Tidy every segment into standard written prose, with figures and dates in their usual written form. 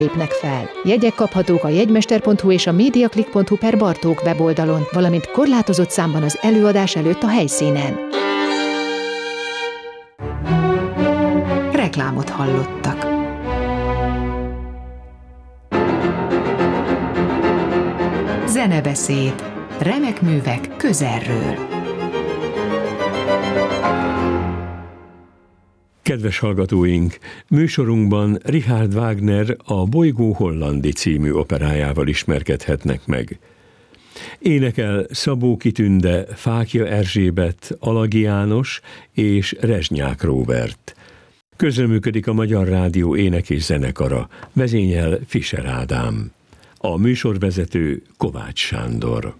lépnek fel. Jegyek kaphatók a jegymester.hu és a mediaclick.hu/Bartók weboldalon, valamint korlátozott számban az előadás előtt a helyszínen. Reklámot hallottak. Zenebeszéd. Remek művek közelről. Kedves hallgatóink, műsorunkban Richard Wagner a Bolygó Hollandi című operájával ismerkedhetnek meg. Énekel Szabó Kitünde, Fákja Erzsébet, Alagi János és Rezsnyák Róbert. Közreműködik a Magyar Rádió ének- és zenekara, vezényel Fischer Ádám. A műsorvezető Kovács Sándor.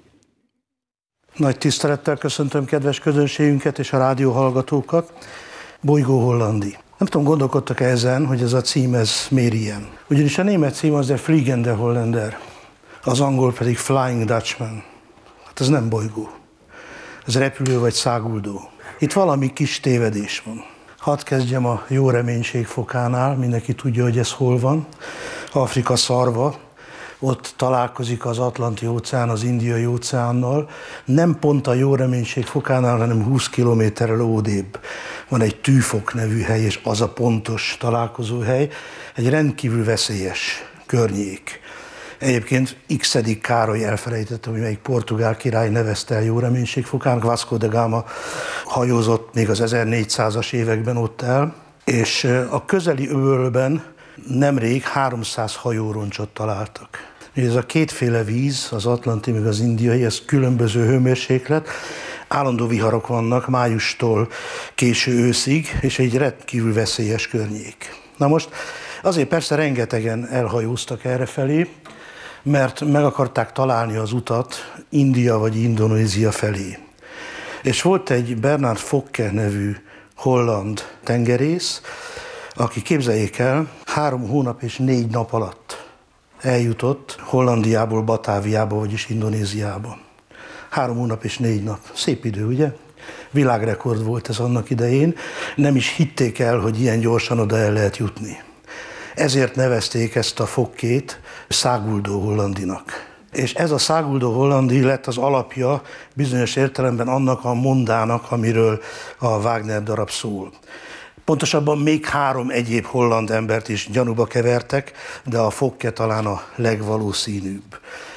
Nagy tisztelettel köszöntöm kedves közönségünket és a rádió hallgatókat. Bolygó Hollandi. Nem tudom, gondolkodtak ezen, hogy ez a cím, ez miért ilyen. Ugyanis a német cím az der Fliegende Holländer, az angol pedig Flying Dutchman. Hát ez nem bolygó. Ez repülő vagy száguldó. Itt valami kis tévedés van. Hadd kezdjem a Jó Reménység fokánál, mindenki tudja, hogy ez hol van. Afrika szarva. Ott találkozik az Atlanti-óceán az Indiai-óceánnal, nem pont a Jó Reménység fokánál, hanem 20 kilométerrel odébb. Van egy Tűfok nevű hely, és az a pontos találkozóhely, egy rendkívül veszélyes környék. Egyébként X-edik Károly, elfelejtettem, hogy melyik portugál király nevezte el Jó Reménység fokának, Vasco da Gama hajózott még az 1400-as években ott el, és a közeli öbölben nemrég 300 hajóroncsot találtak. Ez a kétféle víz, az atlanti meg az indiai, ez különböző hőmérséklet, állandó viharok vannak májustól késő őszig, és egy rendkívül veszélyes környék. Na most azért persze rengetegen elhajóztak errefelé, mert meg akarták találni az utat India vagy Indonézia felé. És volt egy Bernard Focke nevű holland tengerész, aki, képzeljék el, 3 hónap és 4 nap alatt eljutott Hollandiából Batáviába, vagyis Indonéziába. 3 hónap és 4 nap. Szép idő, ugye? Világrekord volt ez annak idején. Nem is hitték el, hogy ilyen gyorsan oda el lehet jutni. Ezért nevezték ezt a Fokkét száguldó hollandinak. És ez a száguldó hollandi lett az alapja bizonyos értelemben annak a mondának, amiről a Wagner darab szól. Pontosabban még 3 egyéb holland embert is gyanúba kevertek, de a Focke talán a legvalószínűbb.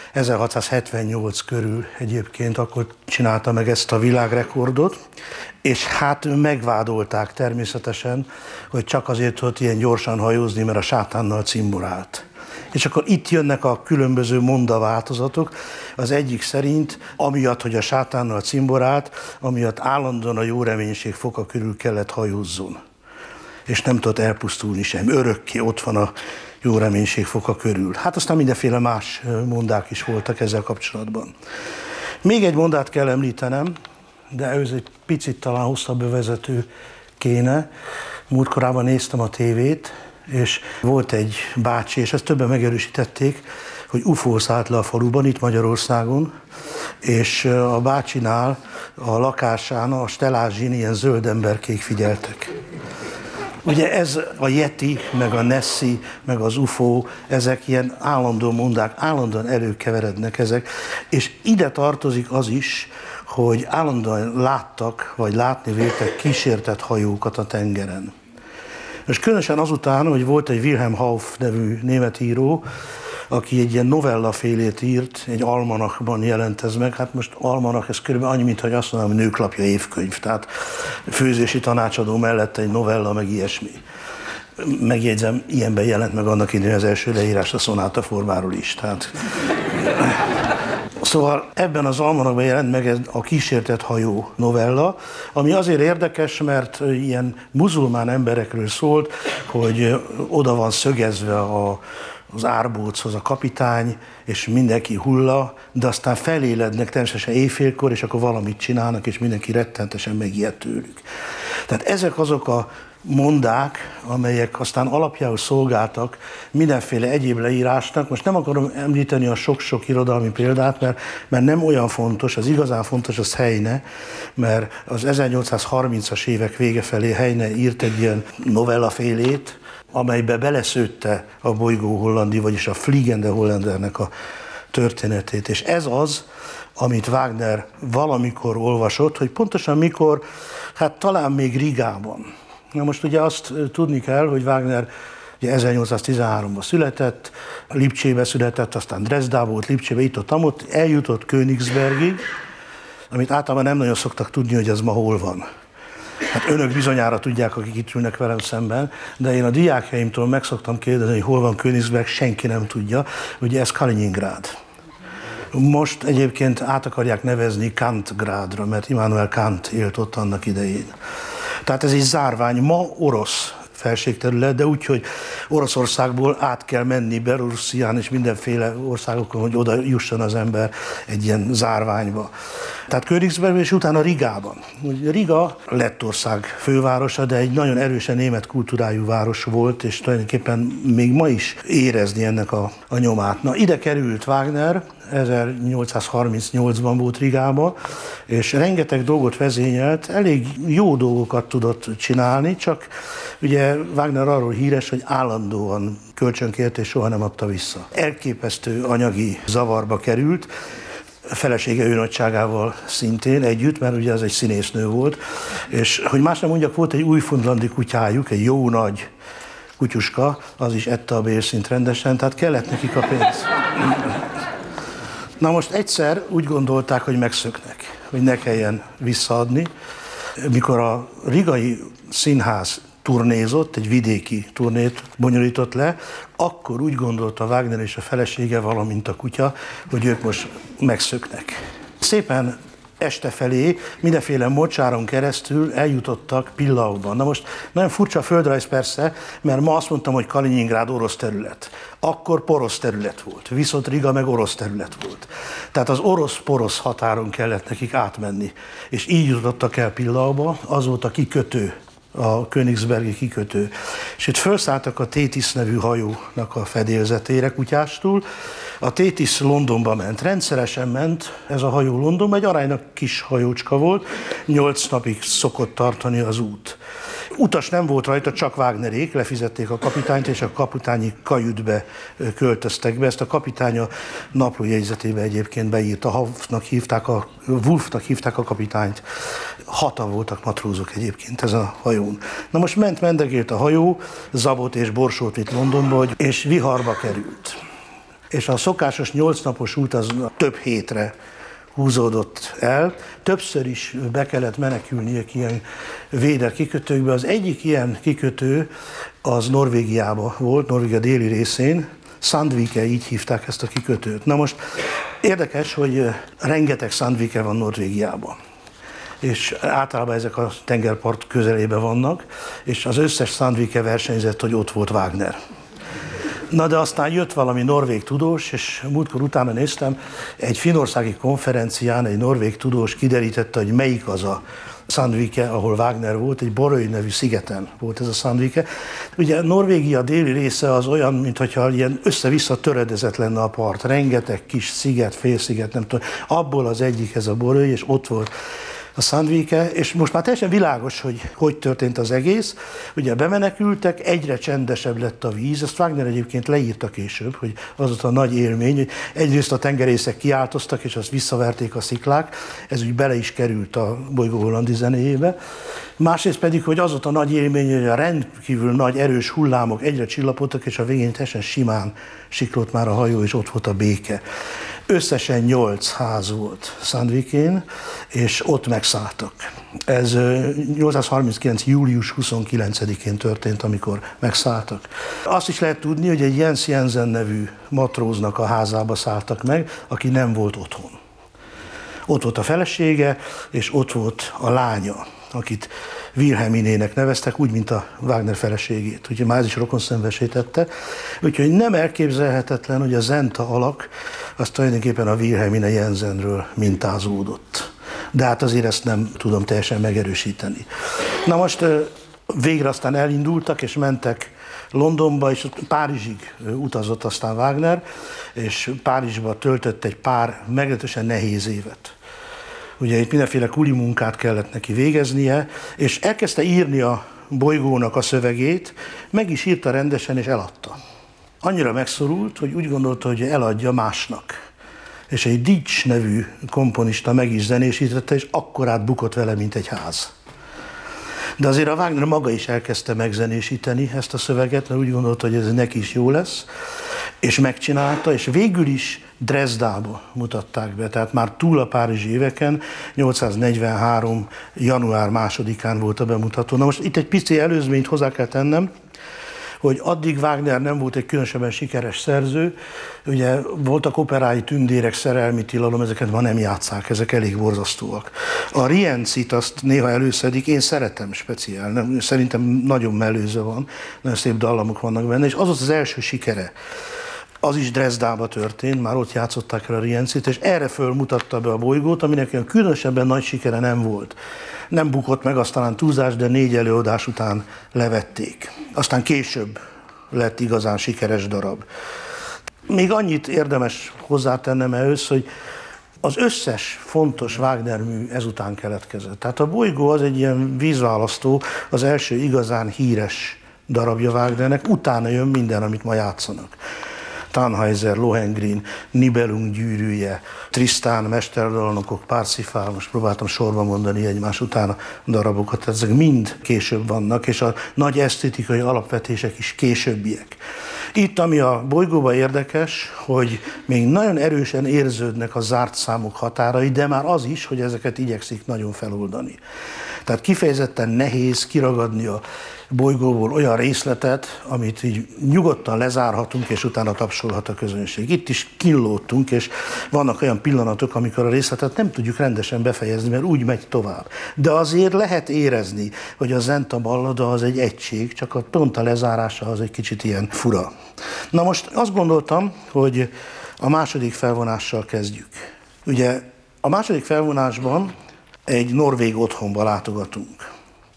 1678 körül egyébként akkor csinálta meg ezt a világrekordot, és hát megvádolták természetesen, hogy csak azért tudott ilyen gyorsan hajózni, mert a sátánnal cimborált. És akkor itt jönnek a különböző mondaváltozatok. Az egyik szerint, amiatt, hogy a sátánnal cimborált, amiatt állandóan a Jó Reménység foka körül kellett hajózzon. És nem tudott elpusztulni sem. Örökké ott van a Jó Reménység foka körül. Hát aztán mindenféle más mondák is voltak ezzel kapcsolatban. Még egy mondát kell említenem, de ez egy picit talán hosszabb bevezető kéne. Múltkorában néztem a tévét, és volt egy bácsi, és ezt többen megerősítették, hogy UFO szállt le a faluban, itt Magyarországon, és a bácsinál, a lakásán, a stelázsin ilyen zöld emberkék figyeltek. Ugye ez a Yeti, meg a Nessie, meg az UFO, ezek ilyen állandó mondák, állandóan előkeverednek ezek, és ide tartozik az is, hogy állandóan láttak, vagy látni véltek kísértett hajókat a tengeren. És különösen azután, hogy volt egy Wilhelm Hauff nevű német író, aki egy ilyen novellafélét írt, egy almanachban jelent ez meg. Hát most almanach, ez körülbelül annyi, mint hogy azt mondom, hogy Nőklapja évkönyv. Tehát főzési tanácsadó mellett egy novella, meg ilyesmi. Megjegyzem, ilyenben jelent meg annak idején az első leírás a szonáta formáról is. Tehát... Szóval ebben az almanachban jelent meg a Kísértett hajó novella, ami azért érdekes, mert ilyen muzulmán emberekről szólt, hogy oda van szögezve az árbóchoz a kapitány, és mindenki hulla, de aztán felélednek természetesen éjfélkor, és akkor valamit csinálnak, és mindenki rettentesen megijed tőlük. Tehát ezek azok a mondák, amelyek aztán alapjául szolgáltak mindenféle egyéb leírásnak. Most nem akarom említeni a sok-sok irodalmi példát, mert nem olyan fontos, az igazán fontos az Heine, mert az 1830-as évek vége felé Heine írt egy ilyen novellafélét, amelybe beleszőtte a Bolygó Hollandi, vagyis a Fliegende Hollandernek a történetét. És ez az, amit Wagner valamikor olvasott, hogy pontosan mikor, hát talán még Rigában. Na most ugye azt tudni kell, hogy Wagner ugye 1813-ban született, Lipcsébe született, aztán Dresdába volt, Lipcsébe, itt-ott, eljutott Königsbergig, amit általában nem nagyon szoktak tudni, hogy ez ma hol van. Hát önök bizonyára tudják, akik itt ülnek velem szemben, de én a diákjaimtól meg szoktam kérdezni, hogy hol van Königsberg, senki nem tudja. Ugye ez Kaliningrád. Most egyébként át akarják nevezni Kantgrádra, mert Immanuel Kant élt ott annak idején. Tehát ez egy zárvány, ma orosz felségterület, de úgy, hogy Oroszországból át kell menni Belorusszián és mindenféle országokon, hogy oda jusson az ember egy ilyen zárványba. Tehát Königsbergben és utána Rigában. Riga Lettország fővárosa, de egy nagyon erősen német kultúrájú város volt, és tulajdonképpen még ma is érezni ennek a nyomát. Na, ide került Wagner, 1838-ban volt Rigában, és rengeteg dolgot vezényelt, elég jó dolgokat tudott csinálni, csak ugye Wagner arról híres, hogy állandóan kölcsönkért és soha nem adta vissza. Elképesztő anyagi zavarba került, felesége őnagyságával szintén együtt, mert ugye ez egy színésznő volt, és hogy más nem mondjak, volt egy újfundlandi kutyájuk, egy jó nagy kutyuska, az is ette a bérszint rendesen, tehát kellett nekik a pénz. Na most egyszer úgy gondolták, hogy megszöknek, hogy ne kelljen visszaadni. Mikor a rigai színház turnézott, egy vidéki turnét bonyolított le, akkor úgy gondolta Wagner és a felesége, valamint a kutya, hogy ők most megszöknek. Szépen este felé mindenféle mocsáron keresztül eljutottak Pillauban. Na most nagyon furcsa a földrajz persze, mert ma azt mondtam, hogy Kaliningrád orosz terület. Akkor porosz terület volt, viszont Riga meg orosz terület volt. Tehát az orosz-porosz határon kellett nekik átmenni. És így jutottak el Pillauba, az volt a kikötő, a Königsbergi kikötő. És itt felszálltak a Tétis nevű hajónak a fedélzetére Kutyástól. A Tétis Londonba ment, rendszeresen ment ez a hajó Londonba, egy aránylag kis hajócska volt, 8 napig szokott tartani az út. Utas nem volt rajta, csak Wagnerék, lefizették a kapitányt, és a kapitányi kajütbe költöztek be. Ezt a kapitány a naplójegyzetébe egyébként beírta, Wolfnak hívták a kapitányt. 6-an voltak matrózok egyébként ezen a hajón. Na most mendegélt a hajó, Zabot és Borsót vitt Londonba, és viharba került. És a szokásos 8 napos út az több hétre húzódott el. Többször is be kellett menekülniük ilyen védett kikötőkbe. Az egyik ilyen kikötő az Norvégiában volt, Norvégia déli részén. Sandvike, így hívták ezt a kikötőt. Na most érdekes, hogy rengeteg Sandvike van Norvégiában. És általában ezek a tengerpart közelében vannak, és az összes Sandvike versenyzett, hogy ott volt Wagner. Na de aztán jött valami norvég tudós, és múltkor utána néztem, egy finnországi konferencián egy norvég tudós kiderítette, hogy melyik az a Sandvike, ahol Wagner volt, egy Borøy nevű szigeten volt ez a Sandvike. Ugye Norvégia déli része az olyan, mintha ilyen össze-vissza töredezett lenne a part. Rengeteg kis sziget, félsziget, nem tudom. Abból az egyik ez a Borøy, és ott volt a Sandvike, és most már teljesen világos, hogy történt az egész. Ugye bemenekültek, egyre csendesebb lett a víz, ezt Wagner egyébként leírta később, hogy az volt a nagy élmény, hogy egyrészt a tengerészek kiáltoztak, és azt visszaverték a sziklák, ez úgy bele is került a Bolygó Hollandi zenéjébe. Másrészt pedig, hogy az volt a nagy élmény, hogy a rendkívül nagy erős hullámok egyre csillapodtak, és a végén teljesen simán siklott már a hajó, és ott volt a béke. Összesen 8 ház volt Sandvikén, és ott megszálltak. Ez 839. július 29-én történt, amikor megszálltak. Azt is lehet tudni, hogy egy Jens Jensen nevű matróznak a házába szálltak meg, aki nem volt otthon. Ott volt a felesége, és ott volt a lánya, akit Wilhelminének neveztek, úgy, mint a Wagner feleségét. Úgyhogy már ez is rokonszenvesítette. Úgyhogy nem elképzelhetetlen, hogy a Zenta alak az tulajdonképpen a Wilhelmine Jensenről mintázódott. De hát azért ezt nem tudom teljesen megerősíteni. Na most végre aztán elindultak, és mentek Londonba, és Párizsig utazott aztán Wagner, és Párizsba töltött egy pár meglehetősen nehéz évet. Ugye itt mindenféle kuli munkát kellett neki végeznie, és elkezdte írni a Bolygónak a szövegét, meg is írta rendesen és eladta. Annyira megszorult, hogy úgy gondolta, hogy eladja másnak. És egy Dics nevű komponista meg is zenésítette, és akkorát bukott vele, mint egy ház. De azért a Wagner maga is elkezdte megzenésíteni ezt a szöveget, mert úgy gondolta, hogy ez neki is jó lesz, és megcsinálta, és végül is Dresdába mutatták be, tehát már túl a párizsi éveken, 843. január 2-án volt a bemutató. Na most itt egy pici előzményt hozzá kell tennem, hogy addig Wagner nem volt egy különösebben sikeres szerző. Ugye voltak operái, Tündérek, Szerelmi tilalom, ezeket ma nem játsszák, ezek elég borzasztóak. A Riencit azt néha előszedik, én szeretem speciál, szerintem nagyon mellőző van, nagyon szép dallamok vannak benne, és az volt az első sikere. Az is Dresdába történt, már ott játszották el a Riencit, és erre fölmutatta be a Bolygót, aminek olyan különösebben nagy sikere nem volt. Nem bukott meg, aztán túlzás, de 4 előadás után levették. Aztán később lett igazán sikeres darab. Még annyit érdemes hozzátennem ehhez, hogy az összes fontos Wagner mű ezután keletkezett. Tehát a Bolygó az egy ilyen vízválasztó, az első igazán híres darabja Wagnernek, utána jön minden, amit ma játszanak. Tannhäuser, Lohengrin, Nibelung gyűrűje, Tristan, Mesterdalnokok, Parsifal, most próbáltam sorba mondani egymás után a darabokat, ezek mind később vannak, és a nagy esztétikai alapvetések is későbbiek. Itt, ami a Bolygóban érdekes, hogy még nagyon erősen érződnek a zárt számok határai, de már az is, hogy ezeket igyekszik nagyon feloldani. Tehát kifejezetten nehéz kiragadni a Bolygóból olyan részletet, amit így nyugodtan lezárhatunk, és utána tapsolhat a közönség. Itt is kínlódtunk, és vannak olyan pillanatok, amikor a részletet nem tudjuk rendesen befejezni, mert úgy megy tovább. De azért lehet érezni, hogy a Zenta ballada az egy egység, csak pont a lezárása az egy kicsit ilyen fura. Na most azt gondoltam, hogy a második felvonással kezdjük. Ugye a második felvonásban egy norvég otthonba látogatunk.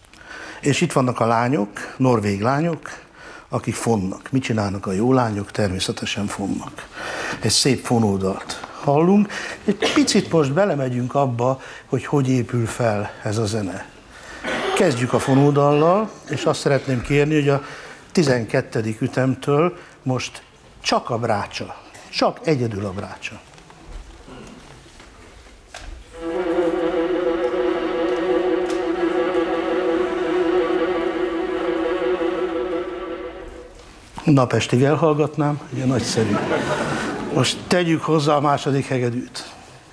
És itt vannak a lányok, norvég lányok, akik fonnak. Mit csinálnak a jó lányok? Természetesen fonnak. Egy szép fonódalt hallunk. Egy picit most belemegyünk abba, hogy hogy épül fel ez a zene. Kezdjük a fonódallal, és azt szeretném kérni, hogy a 12. ütemtől most csak a brácsa, csak egyedül a brácsa. Napestig elhallgatnám, ugye nagyszerű. Most tegyük hozzá a második hegedűt.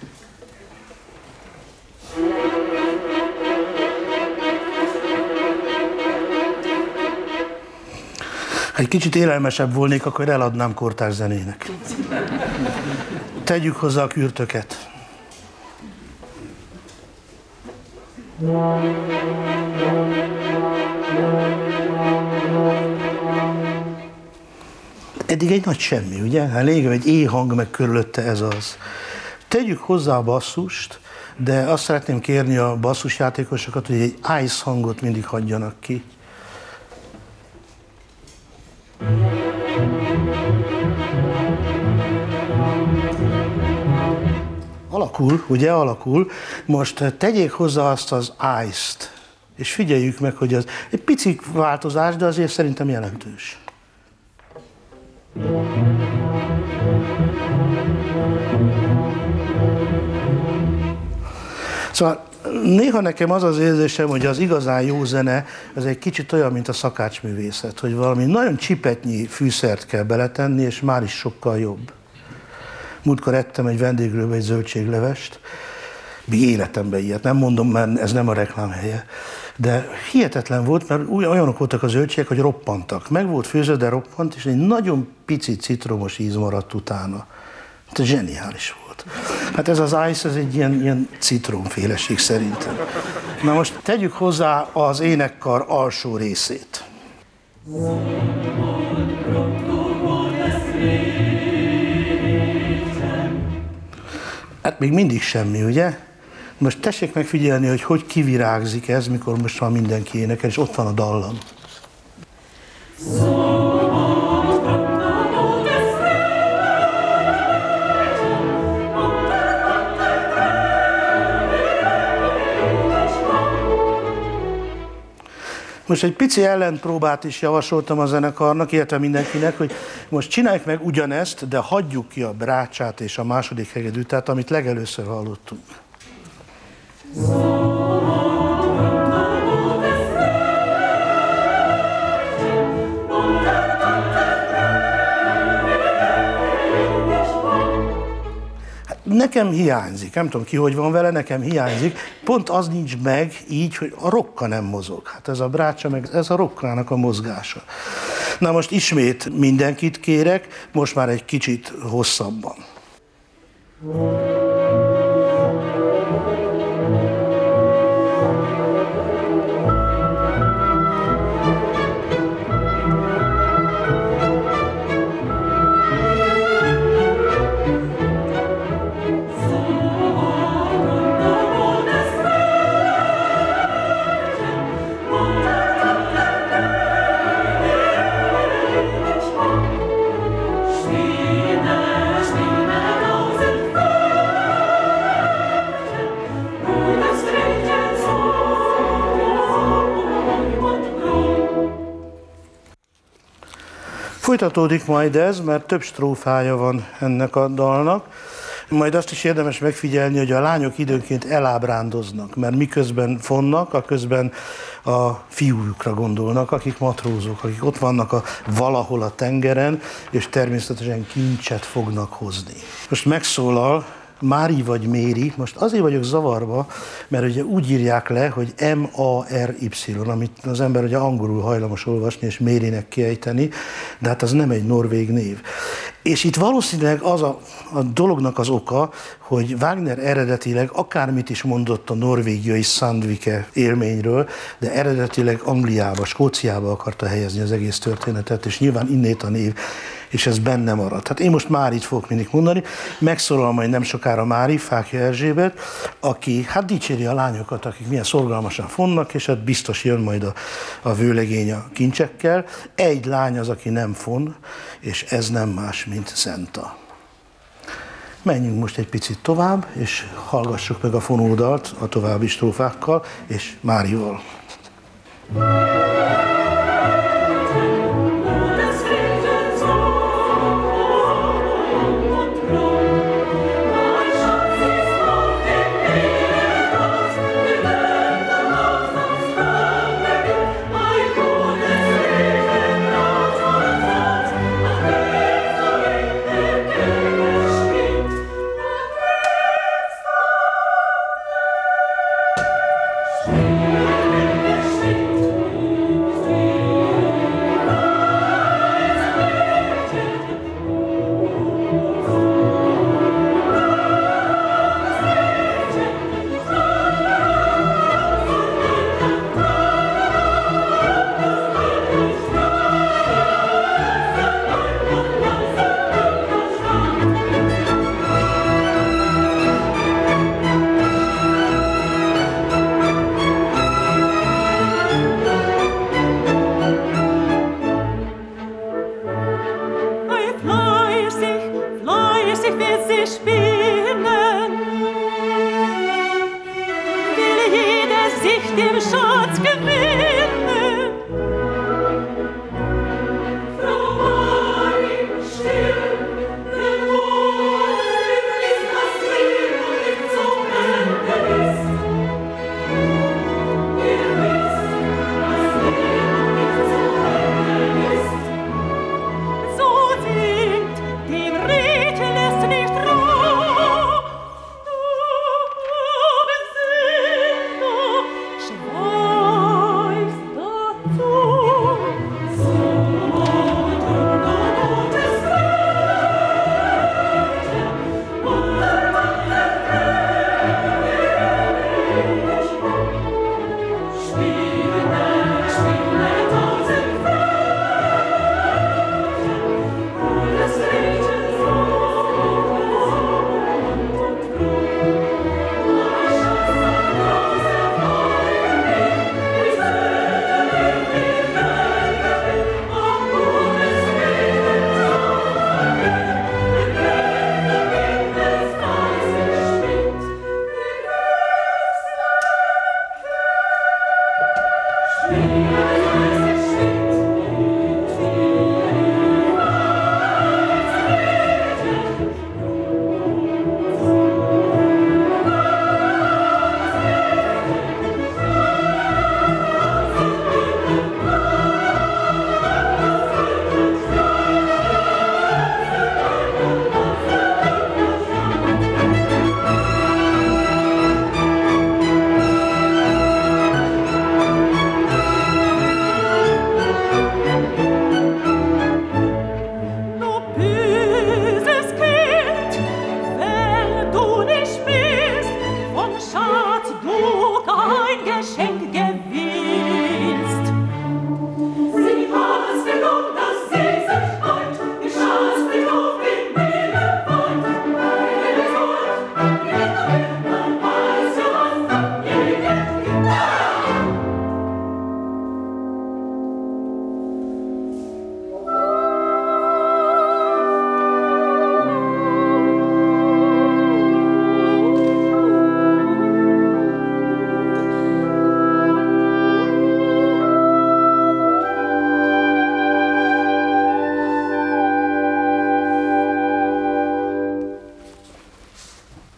Ha egy kicsit élelmesebb volnék, akkor eladnám kortárs zenének. Tegyük hozzá a kürtöket. Eddig egy nagy semmi, ugye? Hát lényegében egy éhhang, meg körülötte ez az. Tegyük hozzá a basszust, de azt szeretném kérni a basszusjátékosokat, hogy egy ice hangot mindig hagyjanak ki. Alakul, ugye? Alakul. Most tegyék hozzá azt az ice-t, és figyeljük meg, hogy az egy pici változás, de azért szerintem jelentős. Szóval néha nekem az az érzésem, hogy az igazán jó zene, ez egy kicsit olyan, mint a szakácsművészet, hogy valami nagyon csipetnyi fűszert kell beletenni, és már is sokkal jobb. Múltkor ettem egy vendéglőbe egy zöldséglevest, még életemben ilyet, nem mondom, mert ez nem a reklám helye, de hihetetlen volt, mert olyanok voltak a zöldségek, hogy roppantak. Meg volt főző, de roppant, és egy nagyon pici citromos íz maradt utána. Ez zseniális volt. Hát ez az ice, ez egy ilyen citromféleség szerintem. Na most tegyük hozzá az énekkar alsó részét. Hát még mindig semmi, ugye? Most tessék megfigyelni, hogy hogy kivirágzik ez, mikor most már mindenki énekel, és ott van a dallam. Most egy pici ellenpróbát is javasoltam a zenekarnak, illetve mindenkinek, hogy most csináljuk meg ugyanezt, de hagyjuk ki a brácsát és a második hegedűt, tehát amit legelőször hallottunk. Nekem hiányzik, nem tudom ki, hogy van vele, nekem hiányzik. Pont az nincs meg így, hogy a rokka nem mozog. Hát ez a brácsa, meg ez a rokkának a mozgása. Na most ismét mindenkit kérek, most már egy kicsit hosszabban. Folytatódik majd ez, mert több strófája van ennek a dalnak. Majd azt is érdemes megfigyelni, hogy a lányok időnként elábrándoznak, mert miközben fonnak, aközben a fiújukra gondolnak, akik matrózok, akik ott vannak valahol a tengeren, és természetesen kincset fognak hozni. Most megszólal Mári vagy Méri, most azért vagyok zavarba, mert ugye úgy írják le, hogy M-A-R-Y, amit az ember ugye angolul hajlamos olvasni és Mérinek kiejteni, de hát az nem egy norvég név. És itt valószínűleg az a dolognak az oka, hogy Wagner eredetileg akármit is mondott a norvégiai Sandvike élményről, de eredetileg Angliába, Skóciába akarta helyezni az egész történetet, és nyilván innét a név, és ez benne maradt. Hát én most Márit fogok mindig mondani, megszólal majd nem sokára Mári, Fákja Erzsébet, aki hát dicséri a lányokat, akik milyen szorgalmasan fonnak, és hát biztos jön majd a vőlegény a kincsekkel. Egy lány az, aki nem fon, és ez nem más, mint Zenta. Menjünk most egy picit tovább, és hallgassuk meg a fonódalt a további strófákkal, és Márival. Schwarz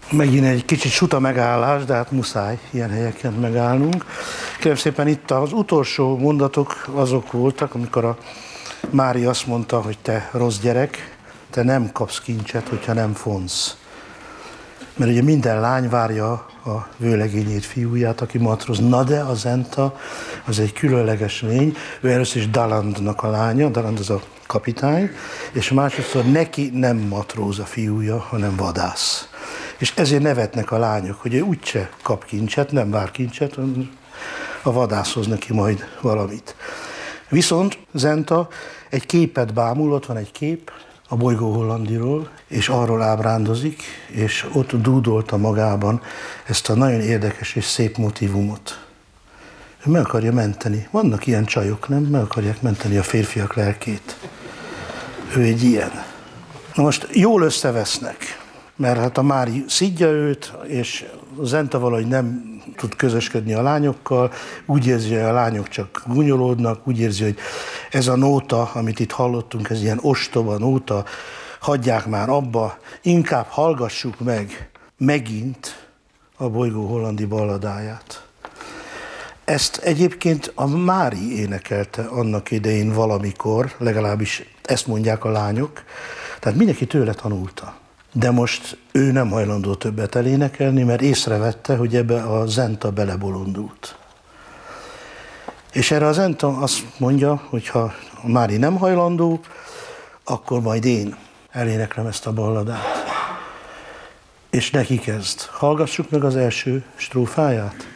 Megint egy kicsit suta megállás, de hát muszáj ilyen helyeken megállnunk. Kérem szépen, itt az utolsó mondatok azok voltak, amikor a Mári azt mondta, hogy te rossz gyerek, te nem kapsz kincset, hogyha nem fonsz. Mert ugye minden lány várja a vőlegényét, fiúját, aki matróz. Na de a Zenta az egy különleges lény, ő először is Dalandnak a lánya, Daland az a kapitány, és másodszor neki nem matróz a fiúja, hanem vadász. És ezért nevetnek a lányok, hogy ő úgyse kap kincset, nem vár kincset, a vadász hoz neki majd valamit. Viszont Zenta egy képet bámul, ott van egy kép a Bolygó Hollandiról, és arról ábrándozik, és ott dúdolta magában ezt a nagyon érdekes és szép motívumot. Ő meg akarja menteni. Vannak ilyen csajok, nem? Meg akarják menteni a férfiak lelkét. Ő egy ilyen. Na most jól összevesznek, mert hát a Mári szidja őt, és Zenta valahogy nem tud közösködni a lányokkal, úgy érzi, hogy a lányok csak gúnyolódnak, úgy érzi, hogy ez a nóta, amit itt hallottunk, ez ilyen ostoba nóta, hagyják már abba, inkább hallgassuk meg megint a Bolygó Hollandi balladáját. Ezt egyébként a Mári énekelte annak idején valamikor, legalábbis ezt mondják a lányok, tehát mindenki tőle tanulta. De most ő nem hajlandó többet elénekelni, mert észrevette, hogy ebbe a Zenta belebolondult. És erre a Zenta azt mondja, hogy ha a Mári nem hajlandó, akkor majd én eléneklem ezt a balladát. És neki kezd. Hallgassuk meg az első strófáját.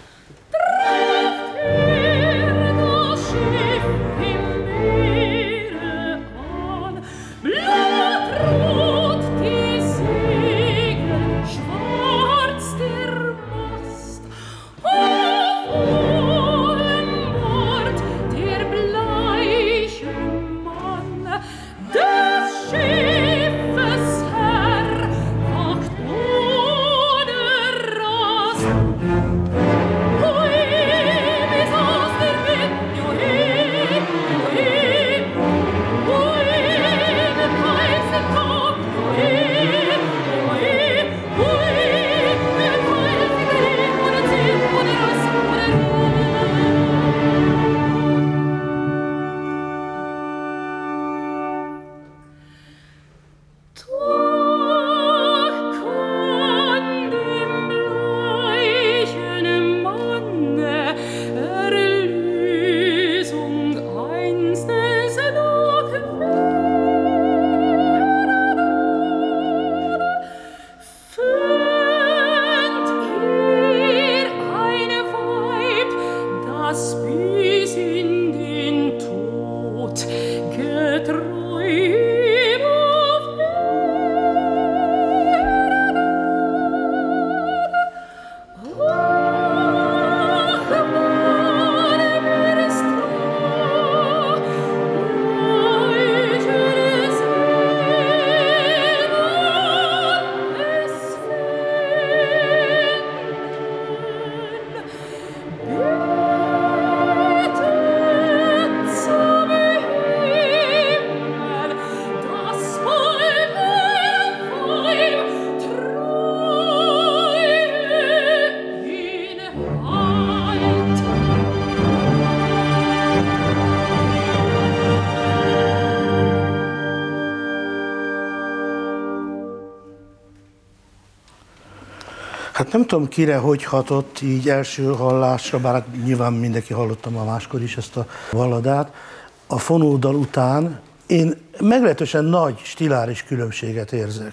Hát nem tudom, kire hogy hatott így első hallásra, bár nyilván mindenki hallotta ma máskor is ezt a balladát. A fonódal után én meglehetősen nagy stiláris különbséget érzek.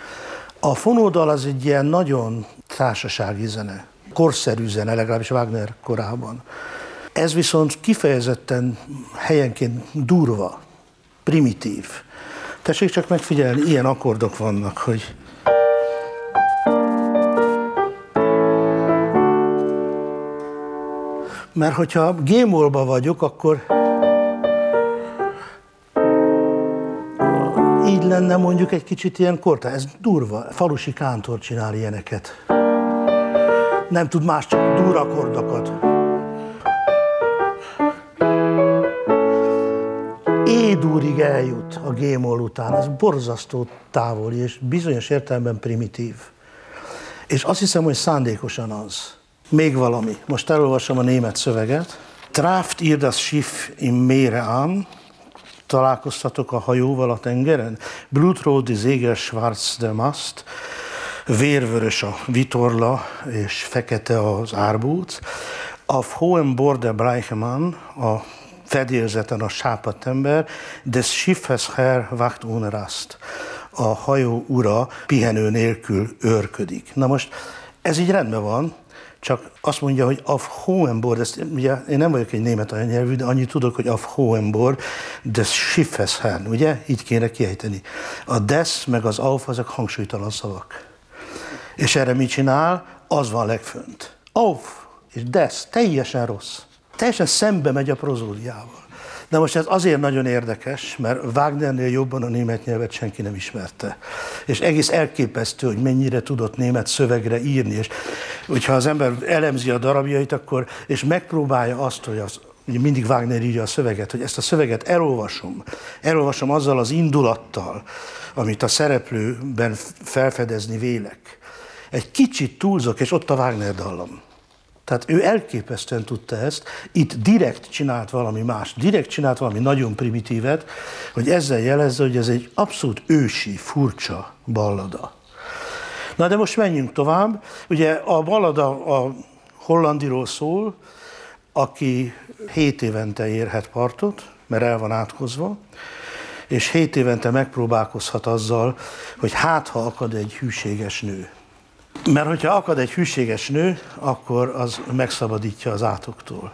A fonódal az egy ilyen nagyon társasági zene, korszerű zene, legalábbis Wagner korában. Ez viszont kifejezetten helyenként durva, primitív. Tessék csak megfigyelni, ilyen akkordok vannak, hogy mert hogyha G-mollba vagyok, akkor így lenne mondjuk egy kicsit ilyen kortárs. Ez durva. Falusi kántor csinál ilyeneket. Nem tud más, csak durakordokat. E-dúrig eljut a G-moll után. Ez borzasztó távoli és bizonyos értelemben primitív. És azt hiszem, hogy szándékosan az. Még valami. Most elolvasom a német szöveget. Traft ihr das Schiff im Meere an, találkoztatok a hajóval a tengeren, blutrot die Segel, schwarz der Mast, vérvörös a vitorla és fekete az árbóc, auf hohem Bord der Bleichemann, a fedélzeten a sápadt ember, des Schiffes Herr wacht ohne Rast, a hajó ura pihenő nélkül őrködik. Na most ez így rendben van, csak azt mondja, hogy auf hohem Bord, ezt, ugye én nem vagyok egy német anyanyelvű, de annyit tudok, hogy auf hohem Bord des Schiffes Herrn, ugye? Így kéne kiejteni. A des meg az auf, azok hangsúlytalan szavak. És erre mit csinál? Az van legfönt. Auf és des, teljesen rossz. Teljesen szembe megy a prozódiával. De most ez azért nagyon érdekes, mert Wagnernél jobban a német nyelvet senki nem ismerte. És egész elképesztő, hogy mennyire tudott német szövegre írni. És hogyha az ember elemzi a darabjait, akkor, és megpróbálja azt, hogy ugye mindig Wagner írja a szöveget, hogy ezt a szöveget elolvasom azzal az indulattal, amit a szereplőben felfedezni vélek. Egy kicsit túlzok, és ott a Wagner dallam. Tehát ő elképesztően tudta ezt, itt direkt csinált valami más, direkt csinált valami nagyon primitívet, hogy ezzel jelezze, hogy ez egy abszolút ősi, furcsa ballada. Na de most menjünk tovább. Ugye a ballada a hollandiról szól, aki 7 évente érhet partot, mert el van átkozva, és 7 évente megpróbálkozhat azzal, hogy hát ha akad egy hűséges nő. Mert hogyha akad egy hűséges nő, akkor az megszabadítja az átoktól.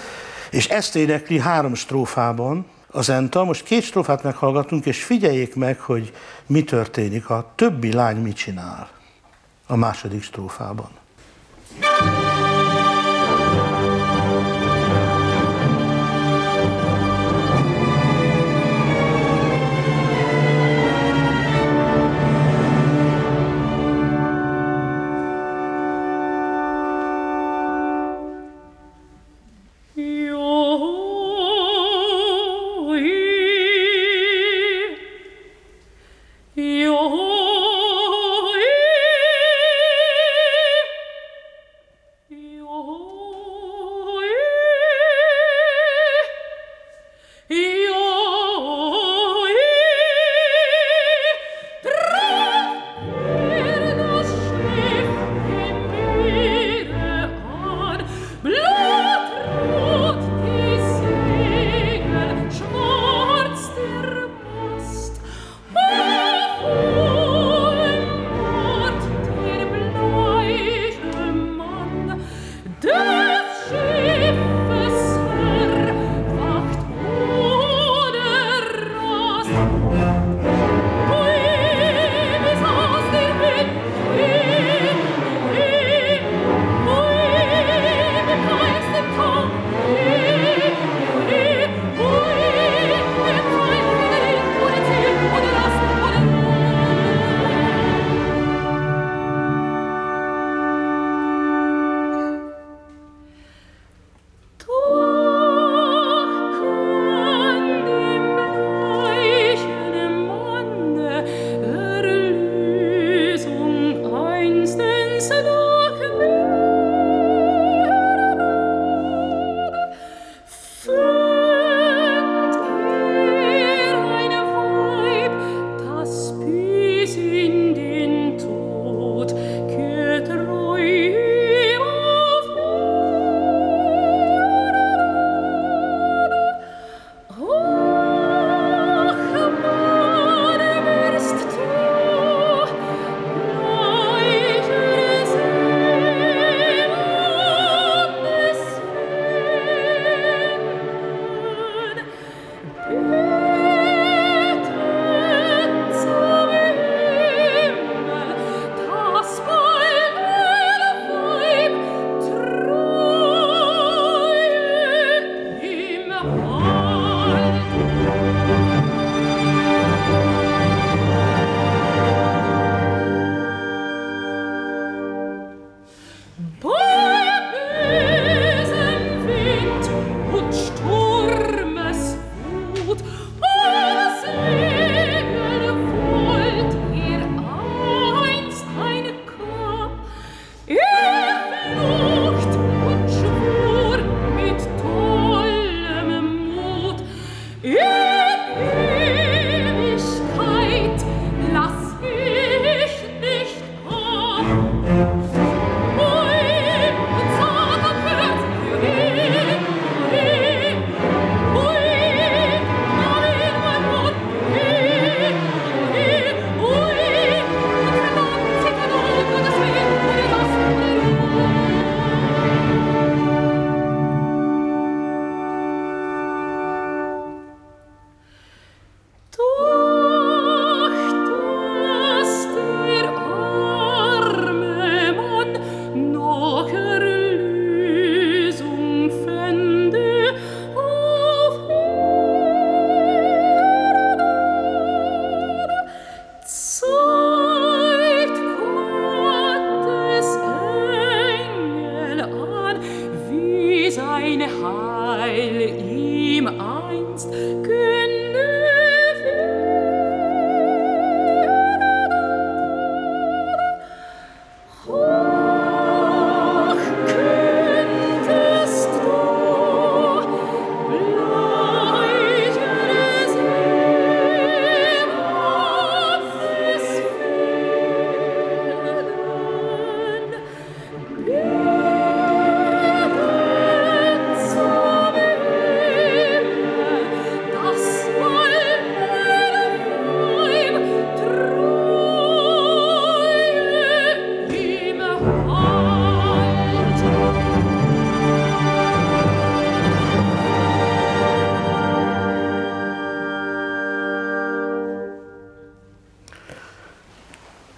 És ezt énekli 3 strófában az Enta. Most 2 strófát meghallgatunk, és figyeljék meg, hogy mi történik, a többi lány mit csinál a második strófában.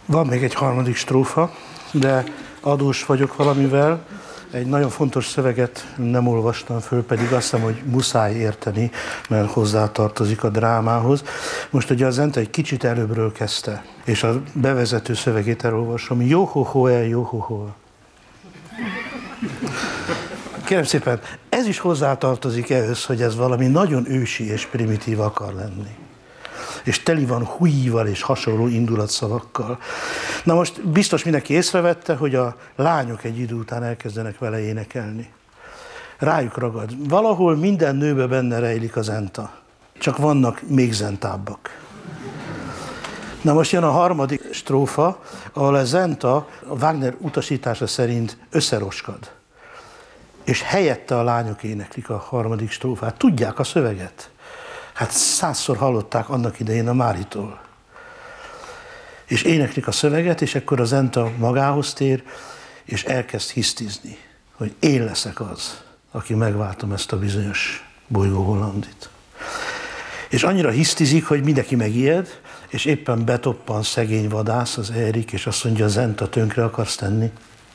Van még egy harmadik strófa, de adós vagyok valamivel. Egy nagyon fontos szöveget nem olvastam föl, pedig azt hiszem, hogy muszáj érteni, mert hozzátartozik a drámához. Most ugye a zene egy kicsit előbbről kezdte, és a bevezető szövegét elolvasom. Jó-ho-ho-el, jó-ho-ho-el. Kérem szépen, ez is hozzátartozik ehhez, hogy ez valami nagyon ősi és primitív akar lenni. És teli van hújjval és hasonló indulatszavakkal. Na most biztos mindenki észrevette, hogy a lányok egy idő után elkezdenek vele énekelni. Rájuk ragad. Valahol minden nőbe benne rejlik a zenta. Csak vannak még zentábbak. Na most jön a harmadik strófa, ahol a zenta a Wagner utasítása szerint összeroskad. És helyette a lányok éneklik a harmadik strófát. Tudják a szöveget. Hát 100-szor hallották annak idején a Máritól. És éneklik a szöveget, és akkor a zenta magához tér, és elkezd hisztizni, hogy én leszek az, aki megváltom ezt a bizonyos Bolygó Hollandit. És annyira hisztizik, hogy mindenki megijed, és éppen betoppan szegény vadász, az Erik, és azt mondja, zenta, tönkre akarsz tenni?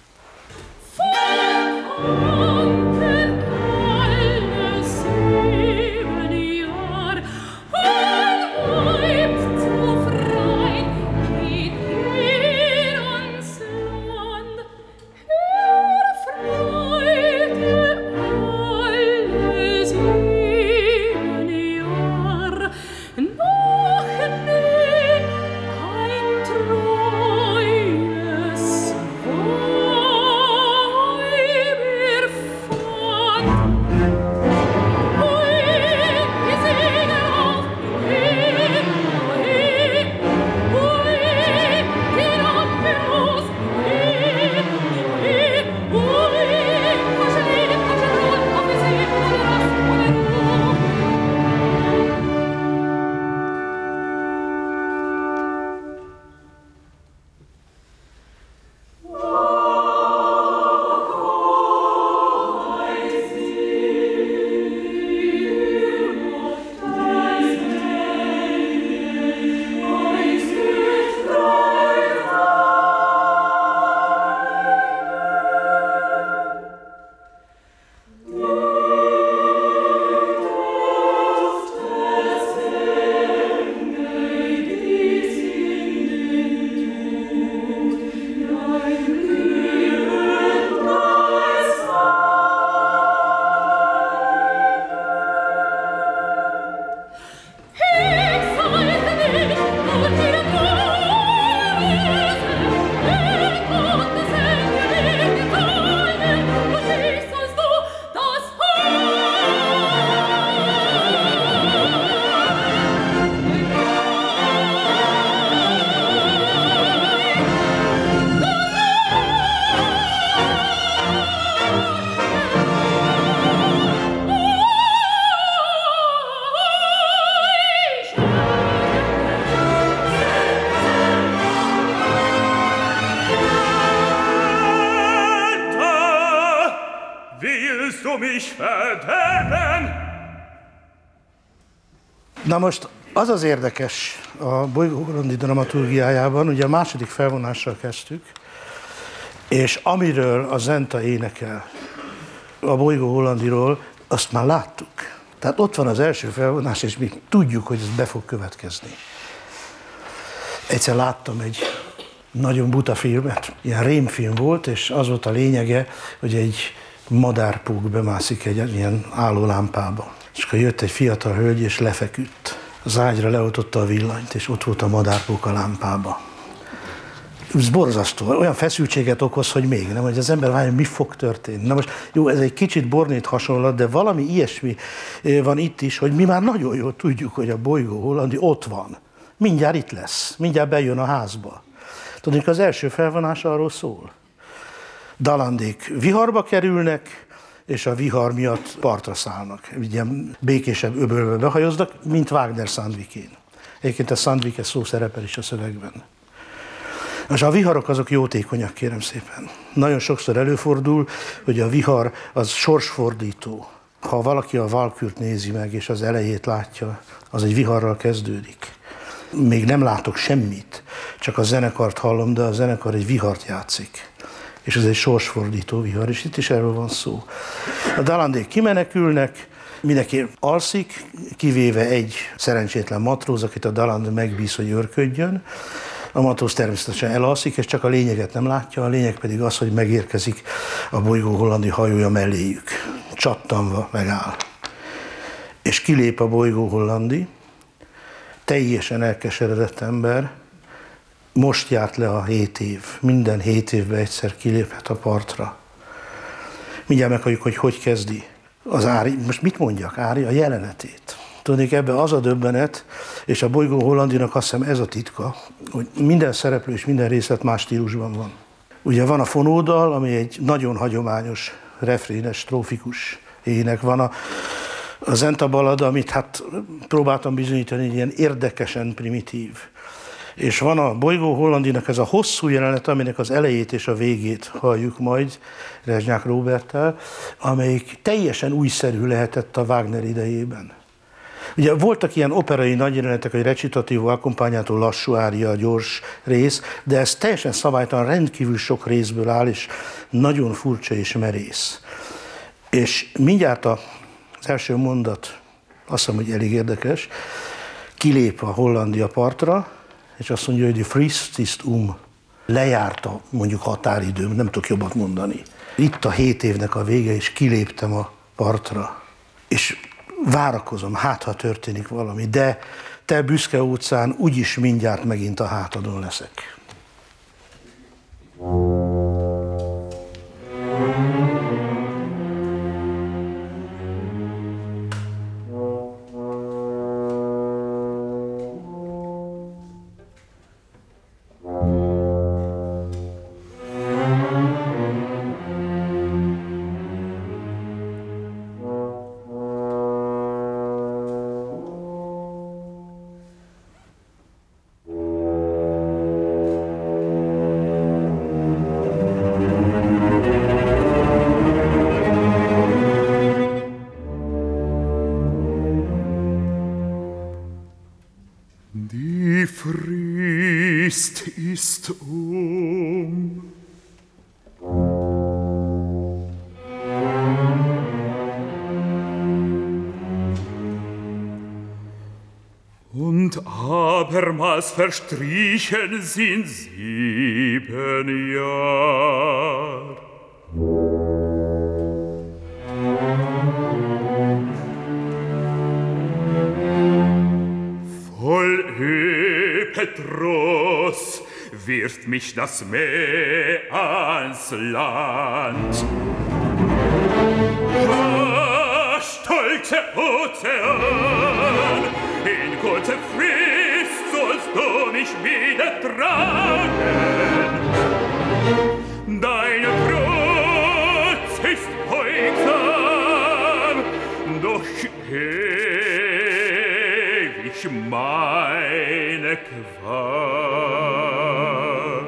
Na most az az érdekes a Bolygó Hollandi dramaturgiájában, ugye a második felvonással kezdtük, és amiről a zenta énekel a Bolygó Hollandiról, azt már láttuk. Tehát ott van az első felvonás, és mi tudjuk, hogy ez be fog következni. Egyszer láttam egy nagyon buta filmet, ilyen rémfilm volt, és az volt a lényege, hogy egy madárpúk bemászik egy ilyen állólámpába. És akkor jött egy fiatal hölgy, és lefeküdt. Az ágyra leoltotta a villanyt, és ott volt a madárpók a lámpába. Ez borzasztó, olyan feszültséget okoz, hogy még nem, hogy az ember várja, mi fog történni. Na most jó, ez egy kicsit Bornét hasonlat, de valami ilyesmi van itt is, hogy mi már nagyon jól tudjuk, hogy a Bolygó Hollandi ott van. Mindjárt itt lesz, mindjárt bejön a házba. Tudjuk, az első felvonás arról szól. Dalandék viharba kerülnek, és a vihar miatt partra szállnak. Ilyen békésebb öbölbe behajoznak, mint Wagner Sandvikén. Egyébként a Sandvike szó szerepel is a szövegben. És a viharok azok jótékonyak, kérem szépen. Nagyon sokszor előfordul, hogy a vihar az sorsfordító. Ha valaki a Valkürt nézi meg, és az elejét látja, az egy viharral kezdődik. Még nem látok semmit, csak a zenekart hallom, de a zenekar egy vihart játszik. És ez egy sorsfordító vihar, és itt is erről van szó. A dalandék kimenekülnek, mindenki alszik, kivéve egy szerencsétlen matróz, akit a daland megbíz, hogy őrködjön. A matróz természetesen elalszik, és csak a lényeget nem látja, a lényeg pedig az, hogy megérkezik a bolygó hollandi hajója melléjük. Csattanva megáll. És kilép a bolygó hollandi, teljesen elkeseredett ember, most járt le a 7 év. Minden 7 évben egyszer kiléphet a partra. Mindjárt meghalljuk, hogy kezdi az Ári. Most mit mondjak? Ári a jelenetét. Tudnék, ebben az a döbbenet, és a bolygó hollandinak azt hiszem ez a titka, hogy minden szereplő és minden részlet más stílusban van. Ugye van a fonódal, ami egy nagyon hagyományos, refrénes, strófikus ének. Van a zenta ballada, amit hát próbáltam bizonyítani, egy ilyen érdekesen primitív. És van a bolygó hollandinak ez a hosszú jelenet, aminek az elejét és a végét halljuk majd Rezsnyák Róberttel, amelyik teljesen újszerű lehetett a Wagner idejében. Ugye voltak ilyen operai nagyjelenetek, hogy recitativo, accompagnato, lassú ária, gyors rész, de ez teljesen szabálytalan, rendkívül sok részből áll, és nagyon furcsa és merész. És mindjárt az első mondat, azt hiszem, hogy elég érdekes, kilép a Hollandia partra, és azt mondja, hogy die Frist ist lejárt a mondjuk határidőm, nem tudok jobbat mondani. Itt a 7 évnek a vége, és kiléptem a partra. És várakozom, hát ha történik valami, de te büszke óceán, úgyis mindjárt megint a hátadon leszek. Die Frist ist Und abermals verstrichen sind 7 Jahr. Voll Petros wirft mich das Meer ans Land. Stolze Ozean, in kurzer Frist sollst du mich wieder tragen. Deine Brust ist beugsam, doch ewig meine Qual.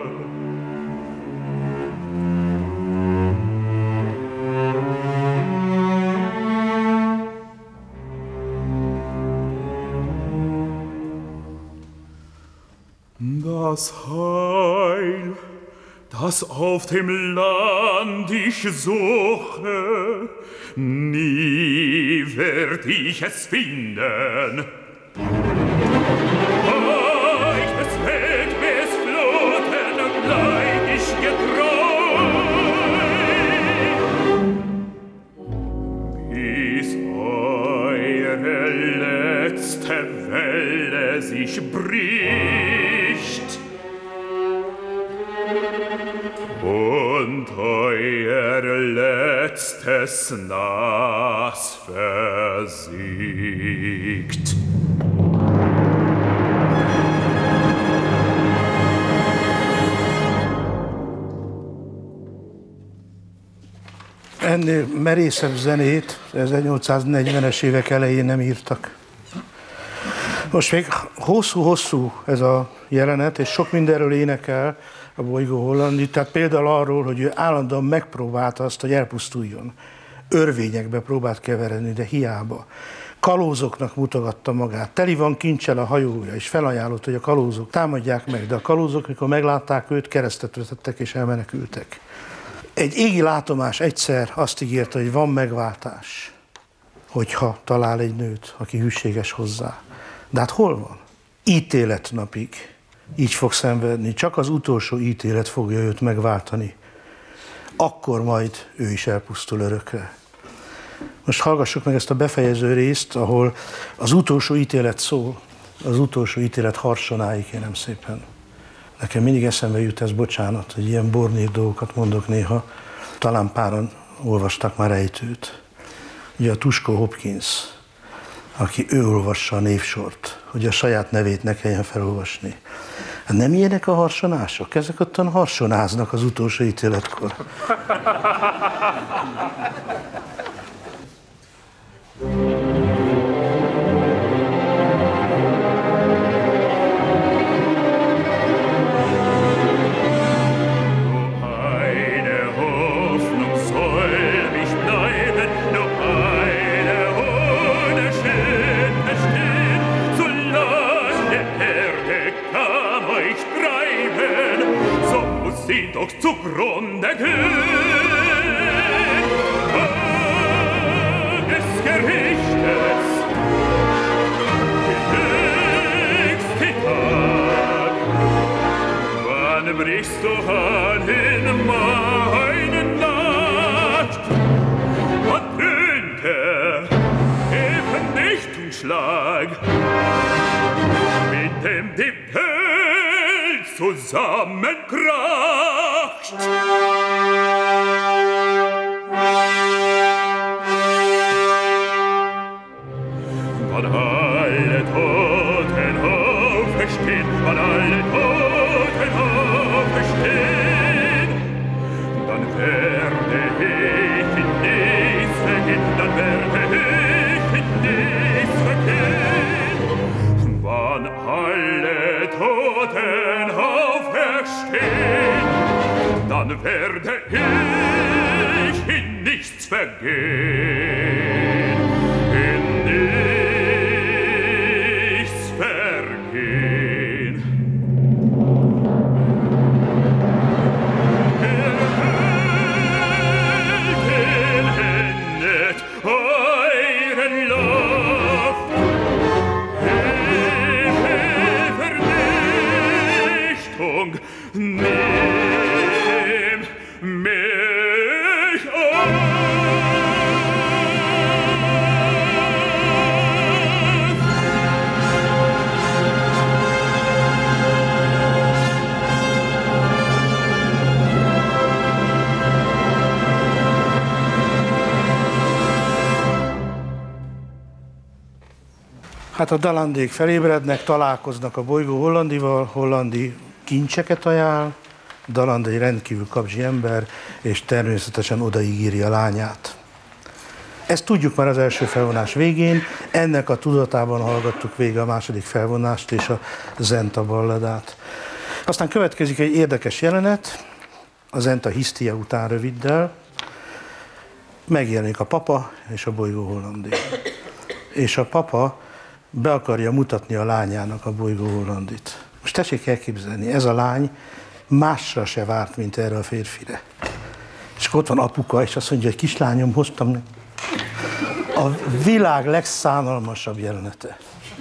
Das Heil, das auf dem Land ich suche, nie werd ich es finden. Euch des Weltmeers Floten bleib ich getreu, bis eure letzte Welle sich bricht und euer letztes Nas versiegt. Ennél merészebb zenét 1840-es évek elején nem írtak. Most még hosszú-hosszú ez a jelenet, és sok mindenről énekel a bolygó hollandi, tehát például arról, hogy ő állandóan megpróbálta azt, hogy elpusztuljon. Örvényekbe próbált keveredni, de hiába. kalózoknak mutogatta magát. Teli van kincsel a hajója, és felajánlott, hogy a kalózok támadják meg, de a kalózok, mikor meglátták őt, keresztet vetettek és elmenekültek. Egy égi látomás egyszer azt ígérte, hogy van megváltás, hogyha talál egy nőt, aki hűséges hozzá. De hát hol van? Ítéletnapig így fog szenvedni, csak az utolsó ítélet fogja őt megváltani. Akkor majd ő is elpusztul örökre. Most hallgassuk meg ezt a befejező részt, ahol az utolsó ítélet szól, az utolsó ítélet harsonáig, kérem szépen. Nekem mindig eszembe jut ez, bocsánat, hogy ilyen bornír dolgokat mondok néha. Talán páran olvastak már Ejtőt. Ugye a Tuskó Hopkins, aki ő olvassa a névsort, hogy a saját nevét ne kelljen felolvasni. Hát nem ilyenek a harsonások? Ezek ottan harsonáznak az utolsó ítéletkor. Doch zugrunde gehen, des Gerichtes, höchste Tag. Wann brichst du an in meine Nacht? Und dröhnte eben Nichtenschlag, mit dem die Welt zusammenkracht. Wann alle Toten auferstehen, wann alle Toten auferstehen, dann werde ich in nichts vergehen, dann werde ich in nichts vergehen. Wann alle Toten auferstehen, dann werde ich in nichts vergehen, in nichts vergehen. Erhält euren Luft, Vernichtung, nimm mich auf. Hát a Dalandék felébrednek, találkoznak a bolygó Hollandival, Hollandi kincseket ajánl, Daland egy rendkívül kapzsi ember, és természetesen odaígéri a lányát. Ezt tudjuk már az első felvonás végén, ennek a tudatában hallgattuk végig a második felvonást és a Zenta balladát. Aztán következik egy érdekes jelenet, a Zenta hisztia után röviddel, megjelenik a papa és a bolygó Hollandi. És a papa be akarja mutatni a lányának a bolygó Hollandit. Most tessék elképzelni, ez a lány másra se várt, mint erre a férfire. És ott van apuka, és azt mondja, hogy kislányom, hoztam neki. A világ legszánalmasabb jelenete.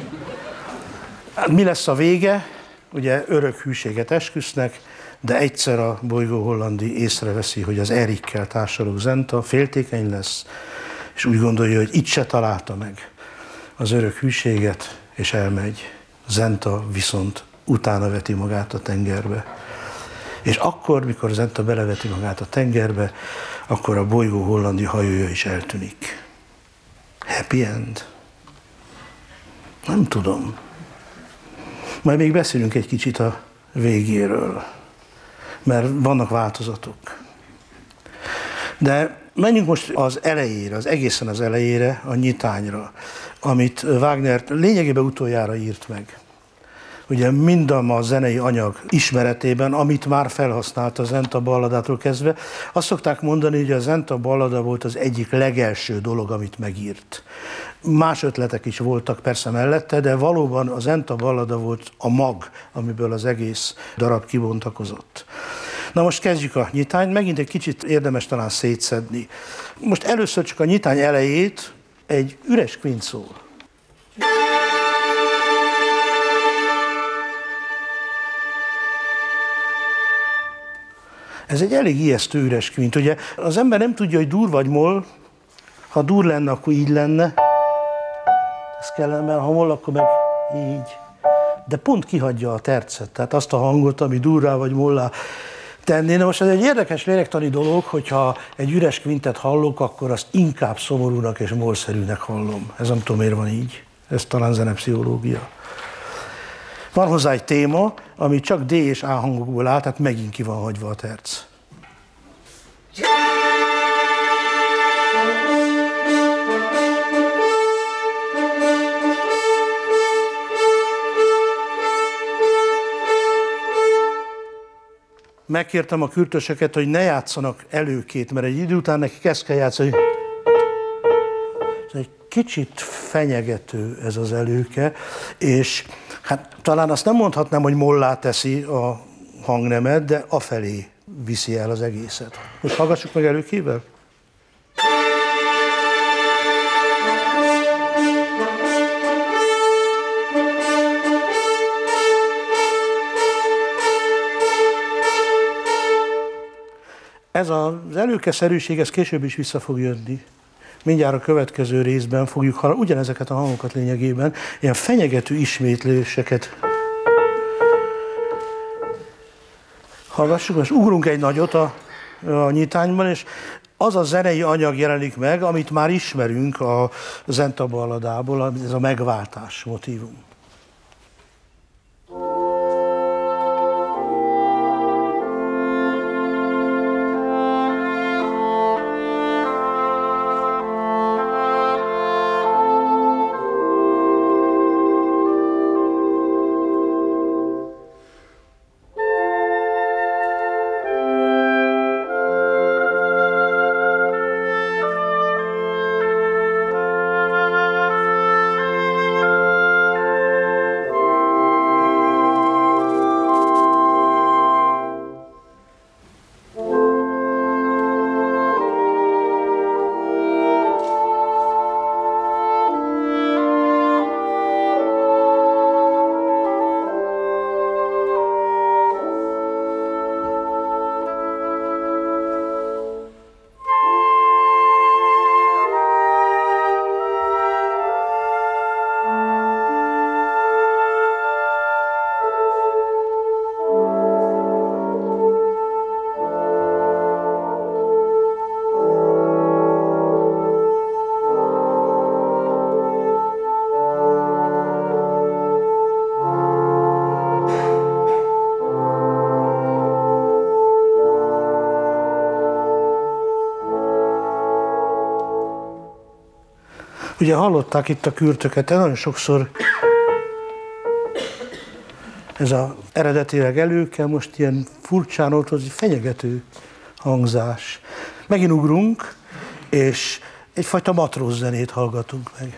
Mi lesz a vége? Ugye örök hűséget esküsznek, de egyszer a bolygó Hollandi észreveszi, hogy az Erikkel társalog Zenta, féltékeny lesz, és úgy gondolja, hogy itt se találta meg az örök hűséget, és elmegy. Zenta viszont utána veti magát a tengerbe. És akkor, mikor Zenta beleveti magát a tengerbe, akkor a bolygó Hollandi hajója is eltűnik. Happy end? Nem tudom. Majd még beszélünk egy kicsit a végéről, mert vannak változatok. De menjünk most az elejére, az egészen az elejére, a nyitányra, amit Wagner lényegében utoljára írt meg. ugye mindam a zenei anyag ismeretében, amit már felhasznált a zenta balladától kezdve. Azt szokták mondani, hogy a zenta ballada volt az egyik legelső dolog, amit megírt. Más ötletek is voltak persze mellette, de valóban a zenta ballada volt a mag, amiből az egész darab kibontakozott. Na most kezdjük a nyitányt, megint egy kicsit érdemes talán szétszedni. Most először csak a nyitány elejét egy üres kvint szól. Ez egy elég ijesztő üres kvint. Ugye az ember nem tudja, hogy dur vagy moll. Ha dur lenne, akkor így lenne. Ez kellene, ha moll, akkor meg így. De pont kihagyja a tercet, tehát azt a hangot, ami durrá vagy mollá tenni. Na most ez egy érdekes lélektani dolog, hogyha egy üres kvintet hallok, akkor azt inkább szomorúnak és mollszerűnek hallom. Ez nem tudom, miért van így. Ez talán zenepszichológia. Van hozzá egy téma, ami csak D és A hangokból áll, tehát megint ki van hagyva a terc. Megkértem a kürtösöket, hogy ne játszanak előkét, mert egy idő után neki kezd kell játszani. Ez egy kicsit fenyegető ez az előke, és hát talán azt nem mondhatnám, hogy mollá teszi a hangnemet, de afelé viszi el az egészet. Most hallgassuk meg előkével. Ez az előkeszerűség, ez később is vissza fog jönni. Mindjárt a következő részben fogjuk hallani ugyanezeket a hangokat lényegében, ilyen fenyegető ismétléseket. Hallgassuk, most ugrunk egy nagyot a nyitányban, és az a zenei anyag jelenik meg, amit már ismerünk a zenta balladából, ez a megváltás motívum. Ugye hallották itt a kürtöket, de nagyon sokszor ez az eredetileg előke, most ilyen furcsán ott az fenyegető hangzás. Megint ugrunk, és egyfajta matróz zenét hallgatunk meg.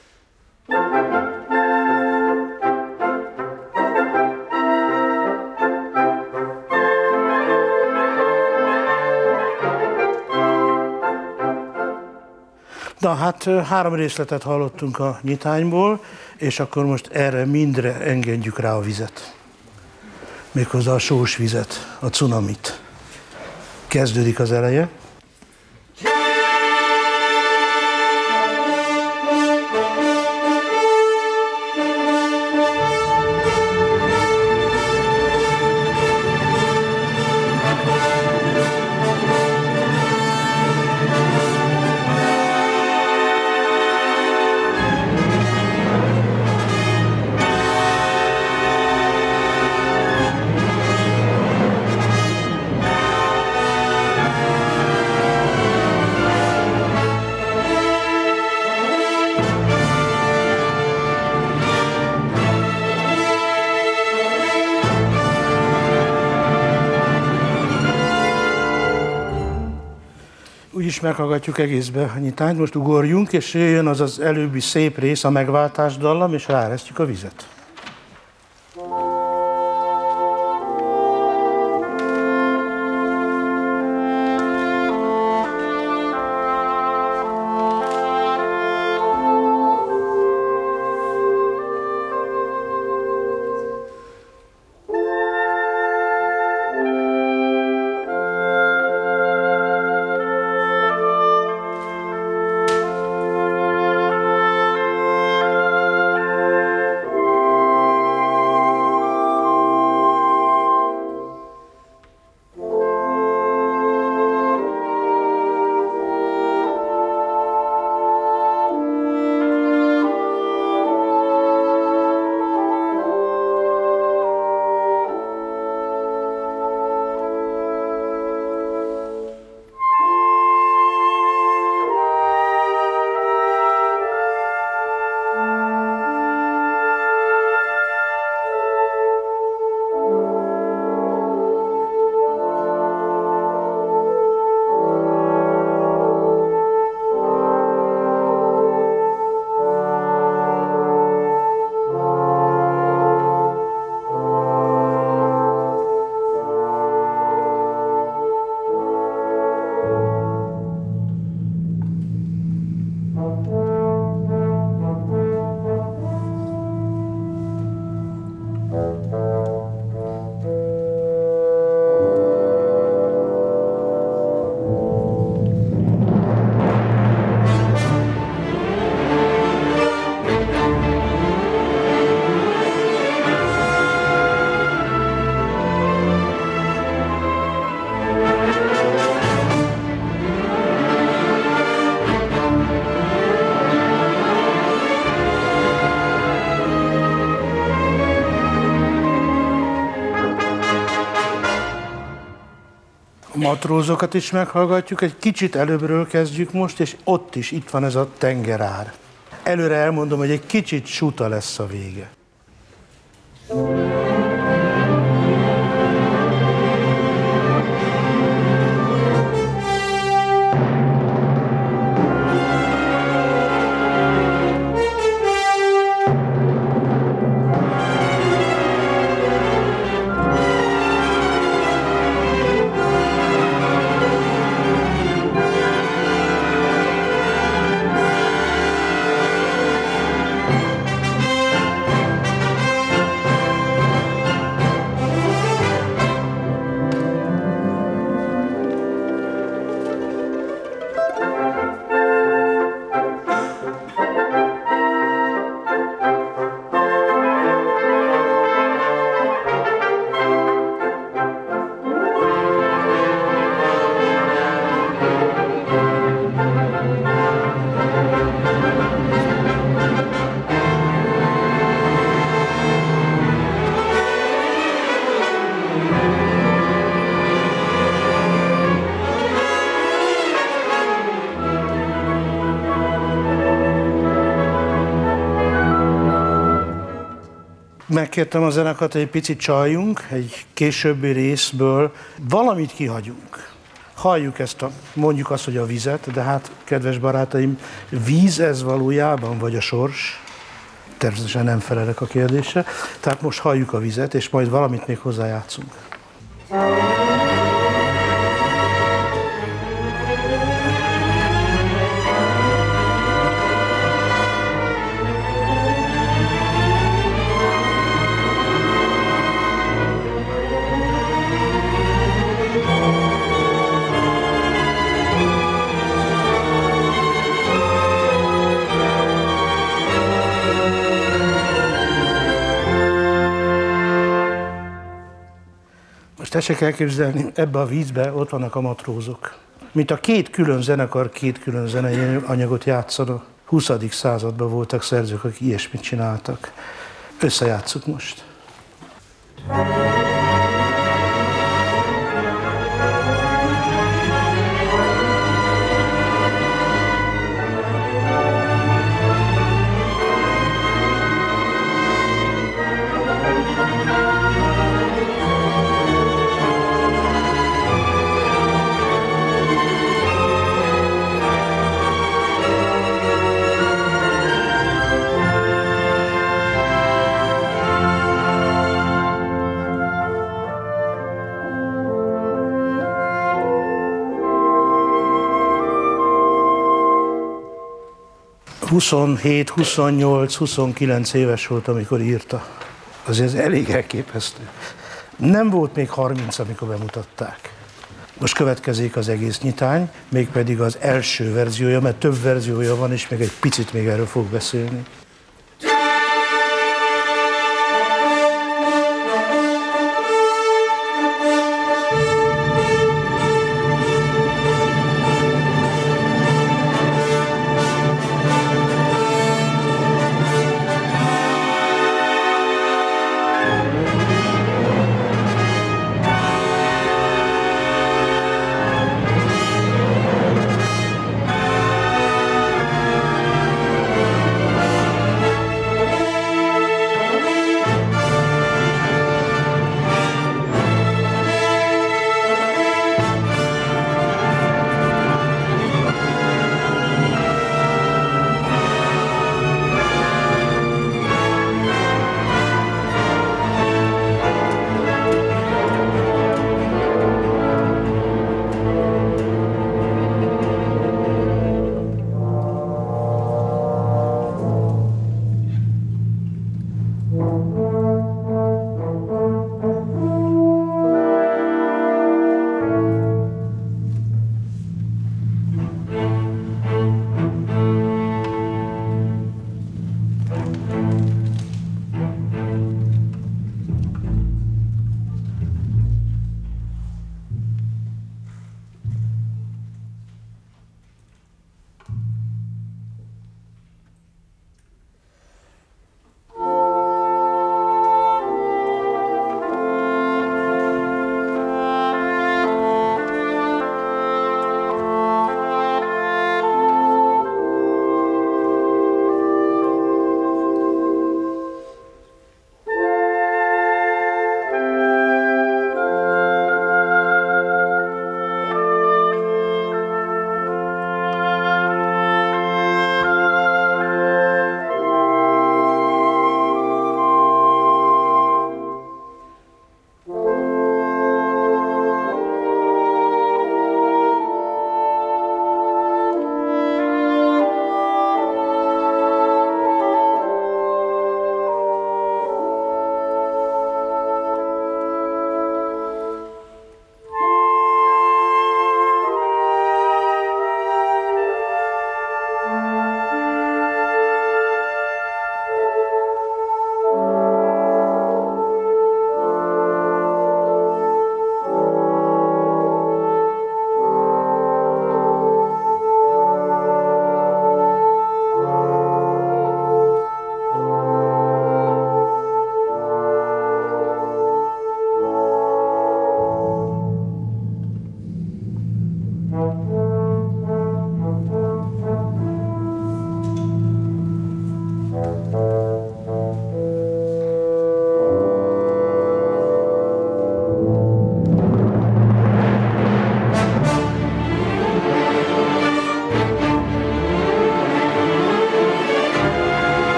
Na hát 3 részletet hallottunk a nyitányból, és akkor most erre mindre engedjük rá a vizet. Méghozzá a sós vizet, a cunamit. Kezdődik az eleje. úgyis meghallgatjuk egészbe a nyitányt. Most ugorjunk, és jöjjön az az előbbi szép rész, a megváltás dallam, és ráeresztjük a vizet. Matrózokat is meghallgatjuk, egy kicsit előbbről kezdjük most, és ott is itt van ez a tengerár. Előre elmondom, hogy egy kicsit suta lesz a vége. Megkértem a zenekart, hogy egy picit csaljunk, egy későbbi részből valamit kihagyunk. Halljuk ezt mondjuk azt, hogy a vizet, de hát, kedves barátaim, víz ez valójában, vagy a sors? Természetesen nem felelek a kérdésre. Tehát most halljuk a vizet, és majd valamit még hozzájátszunk. Tessék elképzelni, ebbe a vízbe ott vannak a matrózok. Mint a két külön zenekar, két külön zenei anyagot játszanak. 20. században voltak szerzők, akik ilyesmit csináltak. Összejátsszuk most. 27, 28, 29 éves volt, amikor írta. Azért ez elég elképesztő. Nem volt még 30, amikor bemutatták. Most következik az egész nyitány, mégpedig az első verziója, mert több verziója van, és még egy picit még erről fog beszélni.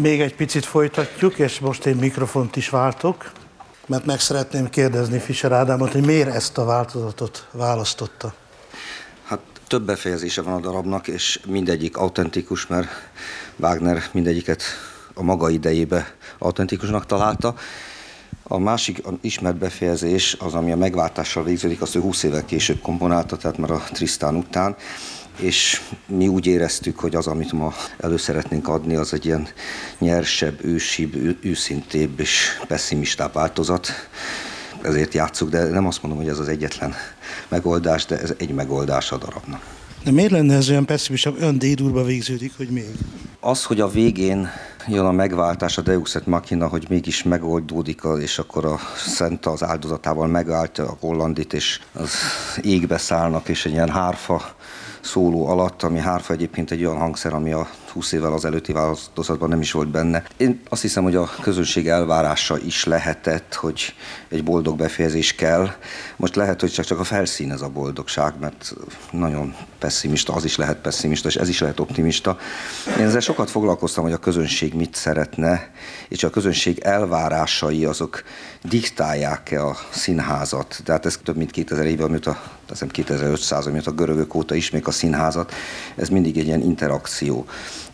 Még egy picit folytatjuk, és most én mikrofont is váltok, mert meg szeretném kérdezni Fischer Ádámot, hogy miért ezt a változatot választotta. Hát több befejezése van a darabnak, és mindegyik autentikus, mert Wagner mindegyiket a maga idejébe autentikusnak találta. A másik ismert befejezés az, ami a megváltással végződik, azt ő 20 évvel később komponálta, tehát már a Tristan után, és mi úgy éreztük, hogy az, amit ma elő szeretnénk adni, az egy ilyen nyersebb, ősibb, őszintébb és pessimistább változat. Ezért játsszuk, de nem azt mondom, hogy ez az egyetlen megoldás, de ez egy megoldás a darabnak. De miért lenne ez olyan pessimista, olyan D-durba végződik, hogy még? Az, hogy a végén jön a megváltás, a Deus et Machina, hogy mégis megoldódik, és akkor a Szent az áldozatával megálltja a Hollandit, és az égbe szállnak, és egy ilyen hárfa szóló alatt, ami hárfa egyébként egy olyan hangszer, ami a 20 évvel az előtti változatban nem is volt benne. Én azt hiszem, hogy a közönség elvárása is lehetett, hogy egy boldog befejezés kell. Most lehet, hogy csak a felszín ez a boldogság, mert nagyon pessimista, az is lehet pessimista, és ez is lehet optimista. Én ezzel sokat foglalkoztam, hogy a közönség mit szeretne, és a közönség elvárásai azok diktálják-e a színházat. Tehát ez több mint 2000 éve, amióta, azt hiszem 2500, amióta a görögök óta ismérik a színházat, ez mindig egy ilyen interakció.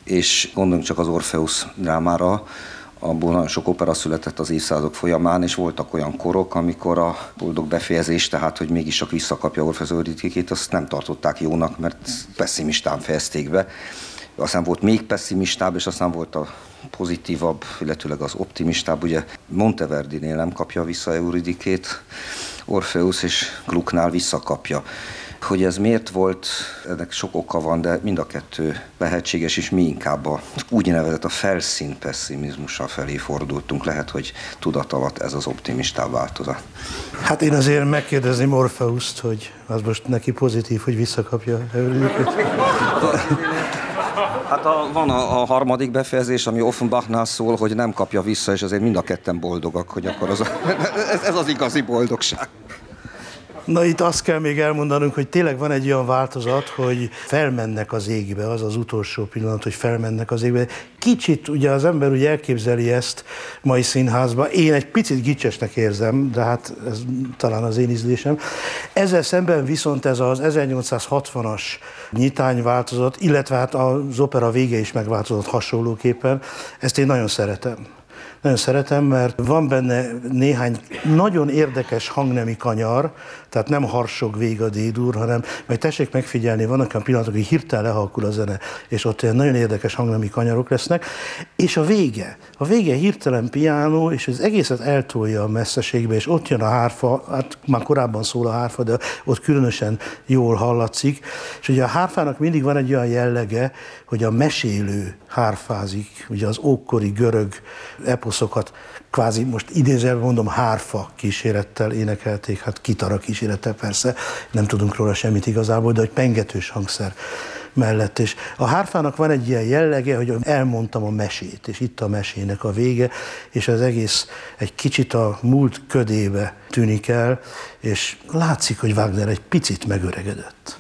És gondoljunk csak az Orpheus drámára, abból nagyon sok opera született az évszázadok folyamán, és voltak olyan korok, amikor a boldog befejezés, tehát hogy mégis csak visszakapja Orpheus Euridikét, azt nem tartották jónak, mert pessimistán fejezték be. Aztán volt még pessimistább, és aztán volt a pozitívabb, illetőleg az optimistább. Ugye Monteverdinél nem kapja vissza Euridikét Orpheus, és Glucknál visszakapja. Hogy ez miért volt, ennek sok oka van, de mind a kettő lehetséges, és mi inkább a úgynevezett a felszín pessimizmussal felé fordultunk. Lehet, hogy tudat alatt ez az optimistább változat. Hát én azért megkérdezném Orpheust, hogy az most neki pozitív, hogy visszakapja Euridikét. Hát van a harmadik befejezés, ami Offenbachnál szól, hogy nem kapja vissza, és azért mind a ketten boldogak, hogy akkor ez az igazi boldogság. Na itt azt kell még elmondanunk, hogy tényleg van egy olyan változat, hogy felmennek az égbe, az az utolsó pillanat, hogy felmennek az égbe. Kicsit ugye az ember úgy elképzeli ezt mai színházba, én egy picit gicsesnek érzem, de hát ez talán az én ízlésem. Ezzel szemben viszont ez az 1860-as nyitányváltozat, illetve hát az opera vége is megváltozott hasonlóképpen, ezt én nagyon szeretem. Nagyon szeretem, mert van benne néhány nagyon érdekes hangnemi kanyar, tehát nem harsog vég a D-dur, hanem, majd tessék megfigyelni, vannak olyan pillanatok, hogy hirtelen lehalkul a zene, és ott olyan nagyon érdekes hangnemi kanyarok lesznek, és a vége hirtelen piánó, és az egészet eltolja a messzeségbe, és ott jön a hárfa, hát már korábban szól a hárfa, de ott különösen jól hallatszik, és ugye a hárfának mindig van egy olyan jellege, hogy a mesélő hárfázik, ugye az ókori görög eposzokat kvázi, most idézőjelben mondom, hárfa kísérettel énekelték, hát kitara kísérettel persze, nem tudunk róla semmit igazából, de hogy pengetős hangszer mellett. És a hárfának van egy ilyen jellege, hogy elmondtam a mesét, és itt a mesének a vége, és az egész egy kicsit a múlt ködébe tűnik el, és látszik, hogy Wagner egy picit megöregedett.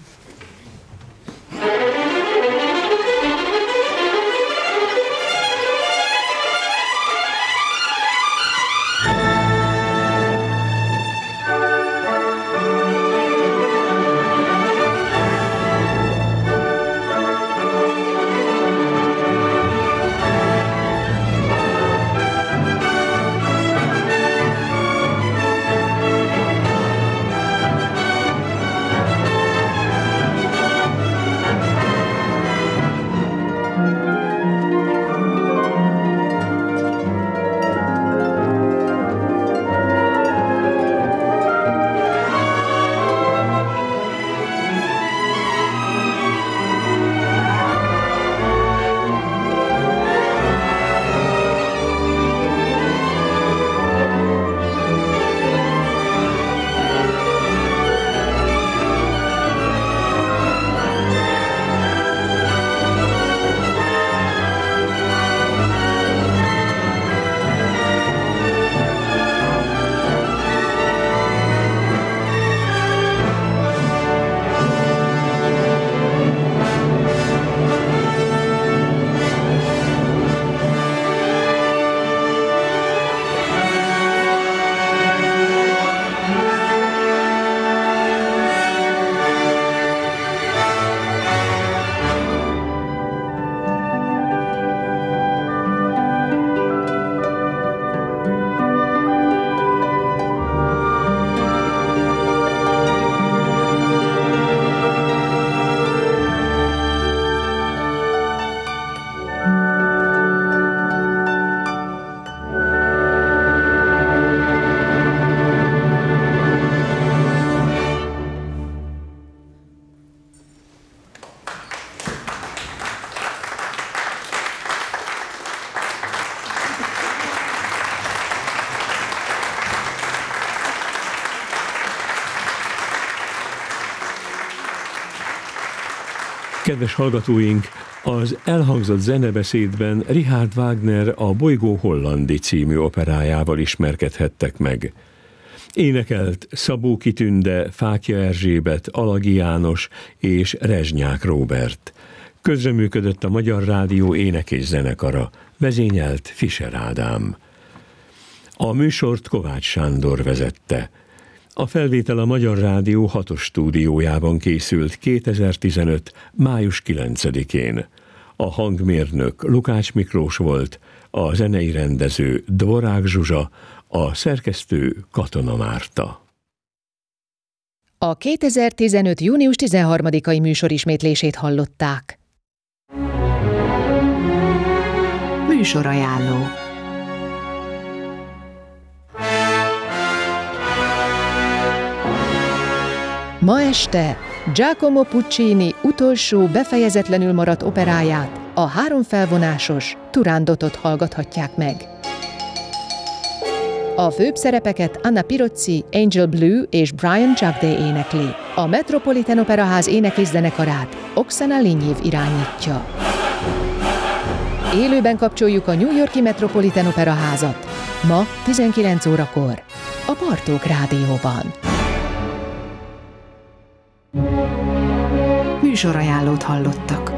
Kedves hallgatóink, az elhangzott zenebeszédben Richard Wagner a Bolygó Hollandi című operájával ismerkedhettek meg. Énekelt Szabó Kitünde, Fákja Erzsébet, Alagi János és Rezsnyák Róbert. Közreműködött a Magyar Rádió ének- és zenekara, vezényelt Fischer Ádám. A műsort Kovács Sándor vezette. A felvétel a Magyar Rádió 6-os stúdiójában készült 2015. május 9-én. A hangmérnök Lukács Miklós volt, a zenei rendező Dvorák Zsuzsa, a szerkesztő Katona Márta. A 2015. június 13-ai műsorismétlését hallották. Műsorajánló. Ma este Giacomo Puccini utolsó befejezetlenül maradt operáját, a 3 felvonásos Turandotot hallgathatják meg. A főbb szerepeket Anna Pirozzi, Angel Blue és Brian Jagde énekli. A Metropolitan Operaház ének- és zenekarát Oksana Linyiv irányítja. Élőben kapcsoljuk a New York-i Metropolitan Operaházat. Ma 19 órakor a Bartók Rádióban. Műsorajánlót hallottak.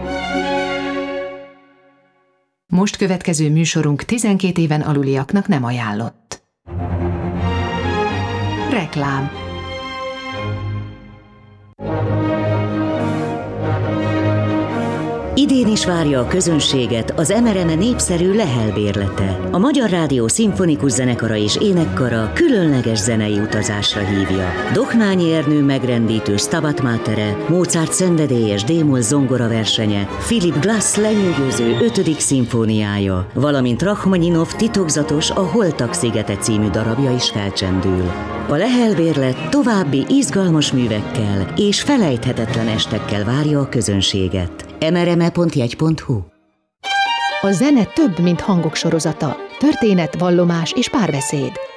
Most következő műsorunk 12 éven aluliaknak nem ajánlott. Reklám. Idén is várja a közönséget az MRME népszerű Lehel bérlete. A Magyar Rádió szimfonikus zenekara és énekkara különleges zenei utazásra hívja. Dohnányi Ernő megrendítő Stabat Matere, Mozart szenvedélyes D-moll zongora versenye, Philip Glass lenyűgöző 5. szimfóniája, valamint Rachmaninov titokzatos A Holtak szigete című darabja is felcsendül. A Lehel bérlet további izgalmas művekkel és felejthetetlen estekkel várja a közönséget. mrme.jegy.hu. A zene több, mint hangok sorozata. Történet, vallomás és párbeszéd.